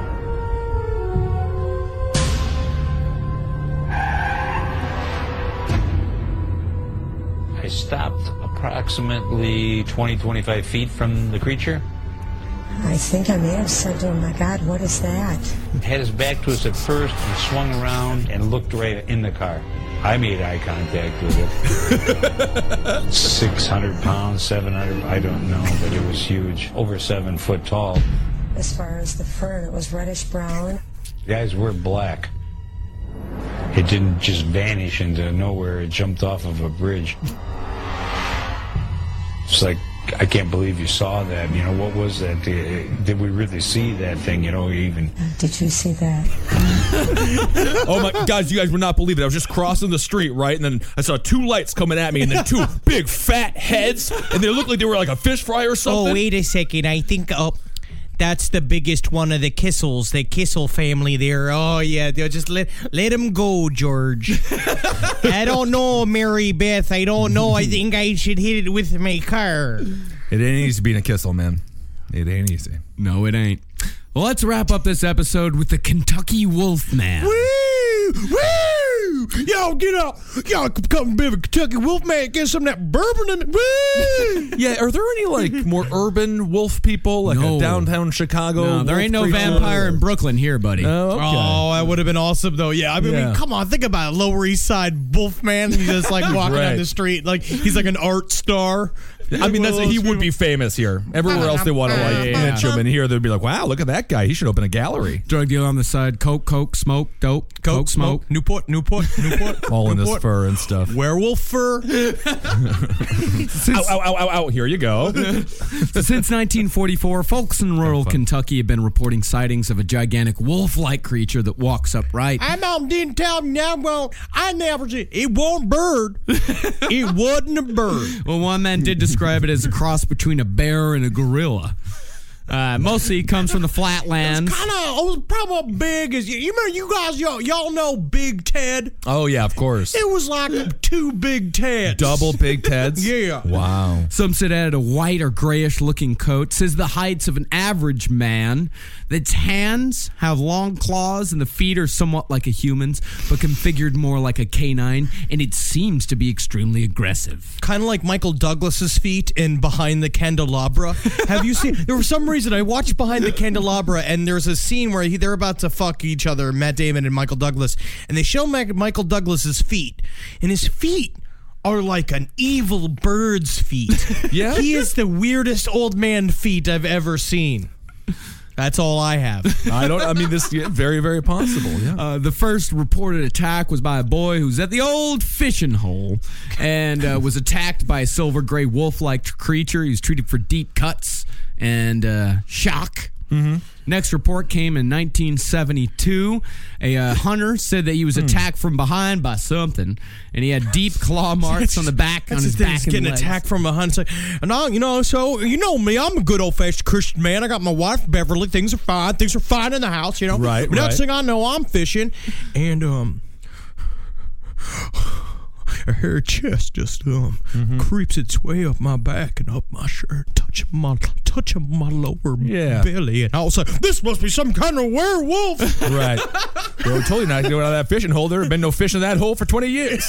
S14: I stopped approximately twenty, twenty-five feet from the creature.
S15: I think I may have said to him, my God, what is that?
S14: Had his back to us at first and swung around and looked right in the car. I made eye contact with it. six hundred pounds, seven hundred, I don't know, but it was huge. Over seven foot tall.
S15: As far as the fur, it was reddish brown.
S14: Guys were black. It didn't just vanish into nowhere. It jumped off of a bridge. It's like, I can't believe you saw that. You know, what was that? Did we really see that thing? You know, even.
S15: Did you see that?
S8: Oh my, guys, you guys would not believe it. I was just crossing the street, right? And then I saw two lights coming at me, and then two big fat heads, and they looked like they were like a fish fry or something.
S5: Oh, wait a second. I think oh, that's the biggest one of the Kissels, the Kissel family there. Oh, yeah. They'll just let let him go, George. I don't know, Mary Beth. I don't know. I think I should hit it with my car.
S8: It ain't easy being a Kissel, man. It ain't easy.
S7: No, it ain't. Well, let's wrap up this episode with the Kentucky Wolfman.
S5: Woo! Woo! Y'all get up. Y'all come be a Kentucky Wolfman. Get some of that bourbon in it. Woo!
S8: Yeah, are there any like more urban wolf people, like
S7: No.
S8: a downtown Chicago?
S7: No, there
S8: wolf
S7: ain't no
S8: creature?
S7: vampire in Brooklyn here, buddy.
S8: Oh, okay.
S5: Oh, that would have been awesome, though. Yeah, I mean, I mean,
S8: Yeah.
S5: come on, think about it. Lower East Side Wolfman. He's just like walking
S8: Right.
S5: down the street, like he's like an art star.
S8: I mean, that's he would be famous here. Everywhere else they want to like
S7: Yeah.
S8: mention him, and here they'd be like, "Wow, look at that guy! He should open a gallery."
S7: Drug deal on the side. Coke, coke, smoke, dope. Coke,
S5: Coke,
S7: smoke.
S5: smoke, Newport, Newport, Newport.
S8: All in his
S5: Newport.
S8: fur and stuff.
S5: Werewolf fur.
S8: Ow, ow, ow, ow, ow! Here you go.
S7: Since nineteen forty-four, folks in rural Kentucky have been reporting sightings of a gigantic wolf-like creature that walks upright.
S5: I mom didn't tell me now. Well, I never said it wasn't bird. It wasn't a bird.
S7: Well, one man did describe it as a cross between a bear and a gorilla. Uh, mostly it comes from the flatlands.
S5: Kind of, it was probably big as you. You remember, you guys, y'all, y'all know Big Ted.
S8: Oh yeah, of course.
S5: It was like two Big Teds.
S8: Double big Teds.
S5: Yeah.
S8: Wow.
S7: Some said it had a white or grayish looking coat. Says the heights of an average man. Its hands have long claws and the feet are somewhat like a human's, but configured more like a canine. And it seems to be extremely aggressive.
S5: Kind of like Michael Douglas's feet in Behind the Candelabra. Have you seen? There was some reason I watched Behind the Candelabra, and there's a scene where he, they're about to fuck each other, Matt Damon and Michael Douglas, and they show Mac, Michael Douglas's feet, and his feet are like an evil bird's feet.
S8: Yeah?
S5: He is the weirdest old man feet I've ever seen. That's all I have.
S8: I don't. I mean, this yeah, very, very possible. Yeah.
S7: Uh, the first reported attack was by a boy who's at the old fishing hole and uh, was attacked by a silver gray wolf-like creature. He was treated for deep cuts and uh, shock. Mm-hmm. Next report came in nineteen seventy-two. A uh, hunter said that he was attacked from behind by something, and he had deep claw marks on the back, on his
S5: That's
S7: back
S5: He's
S7: and
S5: getting
S7: legs.
S5: attacked from behind. Like, and I, you know, so you know me, I'm a good old fashioned Christian man. I got my wife Beverly. Things are fine. Things are fine in the house. You know,
S8: Right,
S5: Next
S8: right.
S5: thing I know, I'm fishing, and um. her chest just um
S8: Mm-hmm.
S5: creeps its way up my back and up my shirt, touching my touching my lower
S8: Yeah.
S5: belly, and I was like, "This must be some kind of werewolf."
S8: Right. Bro, totally not going out of that fishing hole. There have been no fish in that hole for twenty years.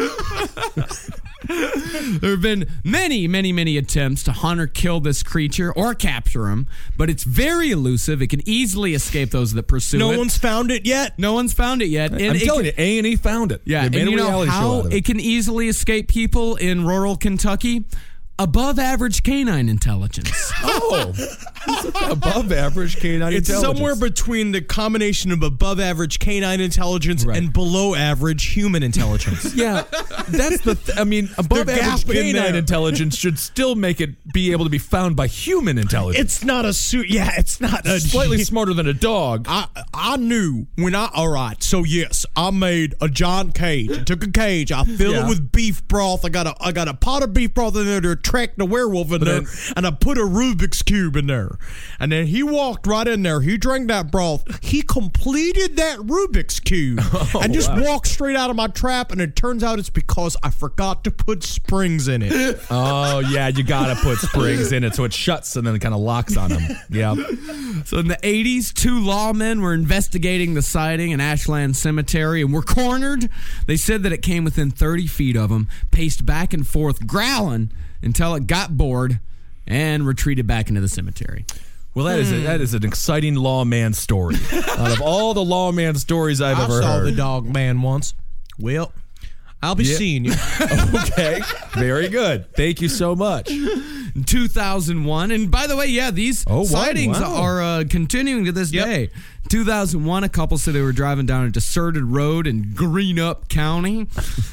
S7: There have been many, many, many attempts to hunt or kill this creature or capture him, but it's very elusive. It can easily escape those that pursue
S5: No
S7: it.
S5: one's found it yet.
S7: No one's found it yet.
S8: I'm
S7: it
S8: telling
S7: can-
S8: you, A and E found it.
S7: Yeah,
S8: They
S7: and
S8: made a
S7: you know
S8: reality show
S7: how
S8: out of
S7: it
S8: it.
S7: can easily escape people in rural Kentucky? Above average canine intelligence.
S8: Oh, above average canine
S5: It's
S8: intelligence.
S5: somewhere between the combination of above average canine intelligence
S8: Right.
S5: and below average human intelligence.
S8: Yeah, that's the. Th- I mean, above
S5: The
S8: average
S5: gap in
S8: canine
S5: there.
S8: intelligence should still make it be able to be found by human intelligence.
S5: It's not a suit. Yeah, it's not a
S8: slightly smarter than a dog.
S5: I I knew when I all right. So yes, I made a giant cage. I took a cage. I filled
S8: Yeah.
S5: it with beef broth. I got a I got a pot of beef broth in there to attract the werewolf in
S8: But
S5: there,
S8: then-
S5: and I put a Rubik's cube in there. And then he walked right in there. He drank that broth. He completed that Rubik's cube and just
S8: wow.
S5: walked straight out of my trap. And it turns out it's because I forgot to put springs in it.
S8: Oh yeah, you gotta put springs in it so it shuts and then it kind of locks on them. Yeah.
S7: So in the eighties, two lawmen were investigating the sighting in Ashland Cemetery and were cornered. They said that it came within thirty feet of them, paced back and forth, growling until it got bored and retreated back into the cemetery.
S8: Well, that is a, that is an exciting lawman story. Out of all the lawman stories I've
S5: I
S8: ever
S5: saw
S8: heard.
S5: the dog man once. Well, I'll be
S8: Yeah.
S5: seeing you.
S8: Okay, very good. Thank you so much.
S7: In two thousand one, and by the way, yeah, these
S8: Oh, wow,
S7: sightings
S8: wow.
S7: are uh, continuing to this
S5: Yep.
S7: day. two thousand one, a couple said they were driving down a deserted road in Greenup County.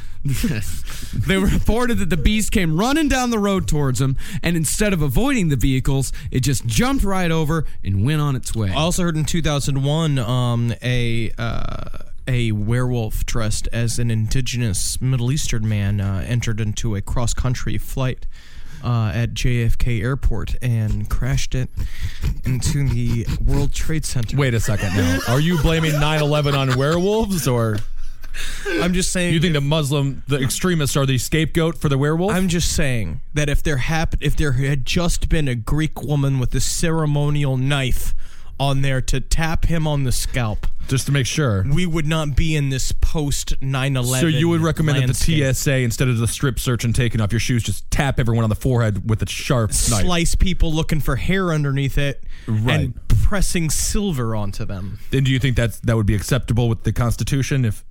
S7: They reported that the beast came running down the road towards them, and instead of avoiding the vehicles, it just jumped right over and went on its way.
S5: I also heard in two thousand one, um, a uh, a werewolf dressed as an indigenous Middle Eastern man uh, entered into a cross country flight uh, at J F K Airport and crashed it into the World Trade Center.
S8: Wait a second now. Are you blaming nine eleven on werewolves, or
S5: I'm just saying.
S8: you think the Muslim, the extremists, are the scapegoat for the werewolf?
S5: I'm just saying that if there happened, if there had just been a Greek woman with a ceremonial knife on there to tap him on the scalp,
S8: Just to make sure.
S5: we would not be in this post nine eleven.
S8: So you would recommend that the
S5: landscape.
S8: T S A, instead of the strip search and taking off your shoes, just tap everyone on the forehead with a sharp knife?
S5: Slice people looking for hair underneath it,
S8: Right.
S5: and pressing silver onto them.
S8: And do you think that's, that would be acceptable with the Constitution? If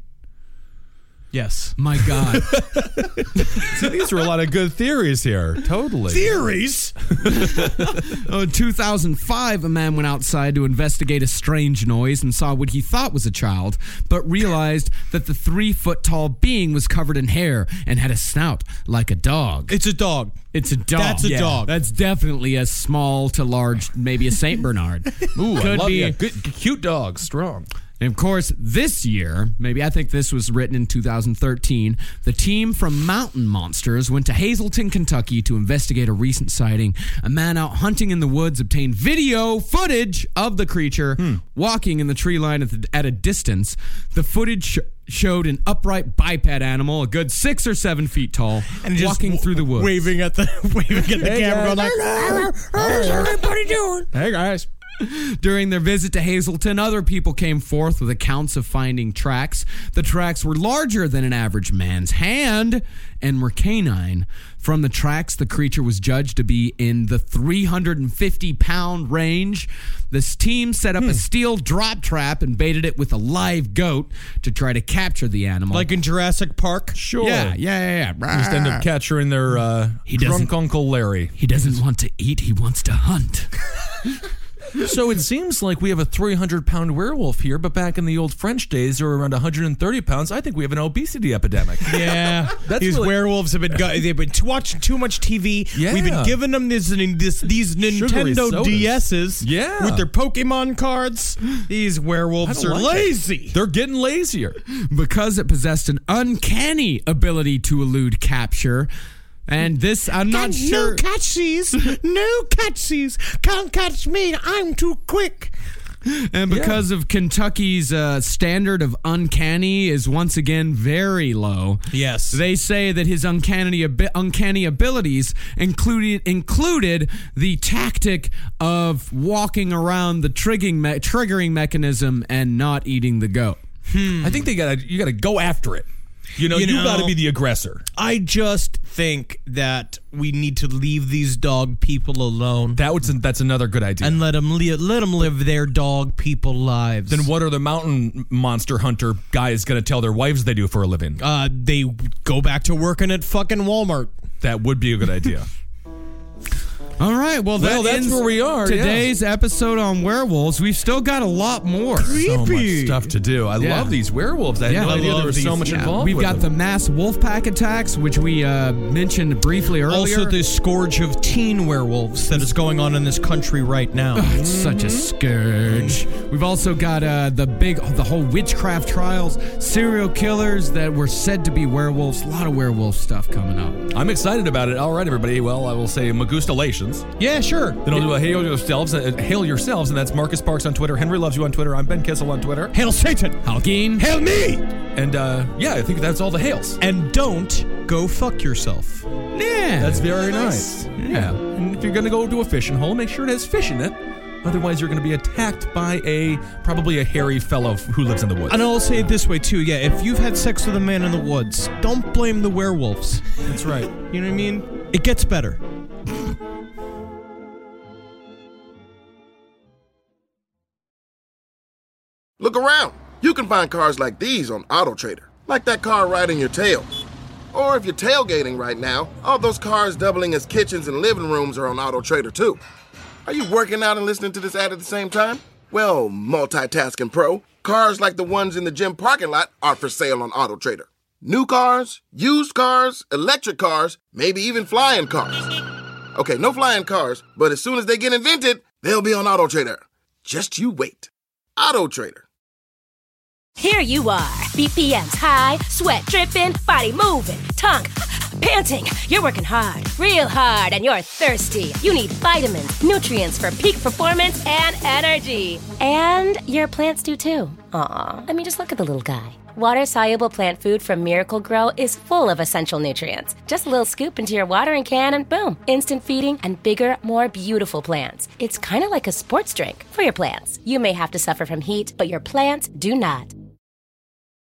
S5: Yes.
S7: My God.
S8: See, these are a lot of good theories here. Totally.
S5: Theories.
S7: Oh, in two thousand five, a man went outside to investigate a strange noise and saw what he thought was a child, but realized that the three-foot-tall being was covered in hair and had a snout like a dog.
S5: It's a dog.
S7: It's a dog.
S5: That's a
S7: Yeah,
S5: dog.
S7: That's definitely a small to large, maybe a Saint Bernard.
S8: Ooh, I
S7: Could
S8: love
S7: be.
S8: yeah, good, cute dog, strong.
S7: And of course, this year, maybe I think this was written in two thousand thirteen, the team from Mountain Monsters went to Hazleton, Kentucky to investigate a recent sighting. A man out hunting in the woods obtained video footage of the creature walking in the tree line at, the, at a distance. The footage sh- showed an upright biped animal, a good six or seven feet tall,
S5: And just
S7: walking
S5: w-
S7: through the woods.
S5: waving at the waving at the
S8: Hey,
S5: camera,
S8: guys.
S5: going like,
S11: How's everybody doing?
S8: Hey, guys.
S7: During their visit to Hazleton, other people came forth with accounts of finding tracks. The tracks were larger than an average man's hand and were canine. From the tracks, the creature was judged to be in the three hundred fifty pound range. This team set up a steel drop trap and baited it with a live goat to try to capture the animal.
S5: like in Jurassic Park.
S8: Sure.
S7: yeah, yeah, yeah, yeah.
S8: Just end up capturing their uh,
S7: He
S8: drunk
S7: doesn't-
S8: Uncle Larry.
S7: He doesn't want to eat, he wants to hunt.
S8: So it seems like we have a three hundred pound werewolf here, but back in the old French days, they were around one hundred thirty pounds. I think we have an obesity epidemic.
S5: Yeah,
S8: That's
S5: these
S8: really-
S5: werewolves have been go- they've been t- watching too much T V.
S8: Yeah.
S5: We've been giving them this, this these
S8: Sugary
S5: Nintendo
S8: sodas.
S5: D S's
S8: Yeah.
S5: with their Pokemon cards. These werewolves
S8: I
S5: are
S8: don't like it.
S5: lazy.
S8: They're getting lazier.
S7: Because it possessed an uncanny ability to elude capture. And this, I'm not
S11: And
S7: sure.
S11: No catchies. No catchies. Can't catch me. I'm too quick.
S7: And because of Kentucky's uh, standard of uncanny is once again very low.
S5: Yes.
S7: They say that his uncanny abi- uncanny abilities included included the tactic of walking around the triggering me- triggering mechanism and not eating the goat.
S8: I think they gotta you gotta go after it. You know,
S5: You
S8: you,
S5: know-
S8: gotta be the aggressor.
S5: I just think that we need to leave these dog people alone.
S8: That would that's another good idea.
S5: And let them li- let them live their dog people lives.
S8: Then what are the mountain monster hunter guys gonna tell their wives they do for a living?
S5: Uh, they go back to working at fucking Walmart.
S8: That would be a good idea.
S7: All right, well, that
S8: Well, that's
S7: ends
S8: where we are,
S7: Today's episode on werewolves. We've still got a lot more.
S8: So much stuff to do. I
S7: Yeah.
S8: love these werewolves. I had
S7: Yeah,
S8: no
S7: I
S8: idea
S7: love
S8: there was so
S7: these.
S8: much
S7: Yeah.
S8: involved.
S7: We've
S8: with
S7: got
S8: them.
S7: the mass wolf pack attacks, which we uh, mentioned briefly earlier.
S5: Also, the scourge of teen werewolves that is going on in this country right now.
S7: It's such a scourge. We've also got uh, the big, the whole witchcraft trials, serial killers that were said to be werewolves. A lot of werewolf stuff coming up.
S8: I'm excited about it. All right, everybody. Well, I will say Magustalations.
S5: Yeah, sure.
S8: Then I'll do a hail yourselves, uh, hail yourselves, and that's Marcus Parks on Twitter. Henry loves you on Twitter. I'm Ben Kissel on Twitter.
S5: Hail Satan!
S7: Halkeen.
S5: Hail me!
S8: And uh, yeah, I think that's all the hails.
S5: And don't go fuck yourself.
S7: Yeah.
S8: That's very nice. Yeah. And if you're gonna go to a fishing hole, make sure it has fish in it. Otherwise, you're going to be attacked by a probably a hairy fellow who lives in the woods.
S5: And I'll say it this way too. Yeah, if you've had sex with a man in the woods, don't blame the werewolves.
S8: That's right.
S5: You know what I mean? It gets better.
S16: Look around. You can find cars like these on AutoTrader, like that car riding your tail. Or if you're tailgating right now, all those cars doubling as kitchens and living rooms are on AutoTrader too. Are you working out and listening to this ad at the same time? Well, multitasking pro, cars like the ones in the gym parking lot are for sale on AutoTrader. New cars, used cars, electric cars, maybe even flying cars. Okay, no flying cars, but as soon as they get invented, they'll be on AutoTrader. Just you wait. AutoTrader.
S17: Here you are, B P Ms high, sweat dripping, body moving, tongue panting. You're working hard, real hard, and you're thirsty. You need vitamins, nutrients for peak performance and energy. And your plants do too. Aw, I mean, just look at the little guy. Water-soluble plant food from Miracle Grow is full of essential nutrients. Just a little scoop into your watering can and boom, instant feeding and bigger, more beautiful plants. It's kind of like a sports drink for your plants. You may have to suffer from heat, but your plants do not.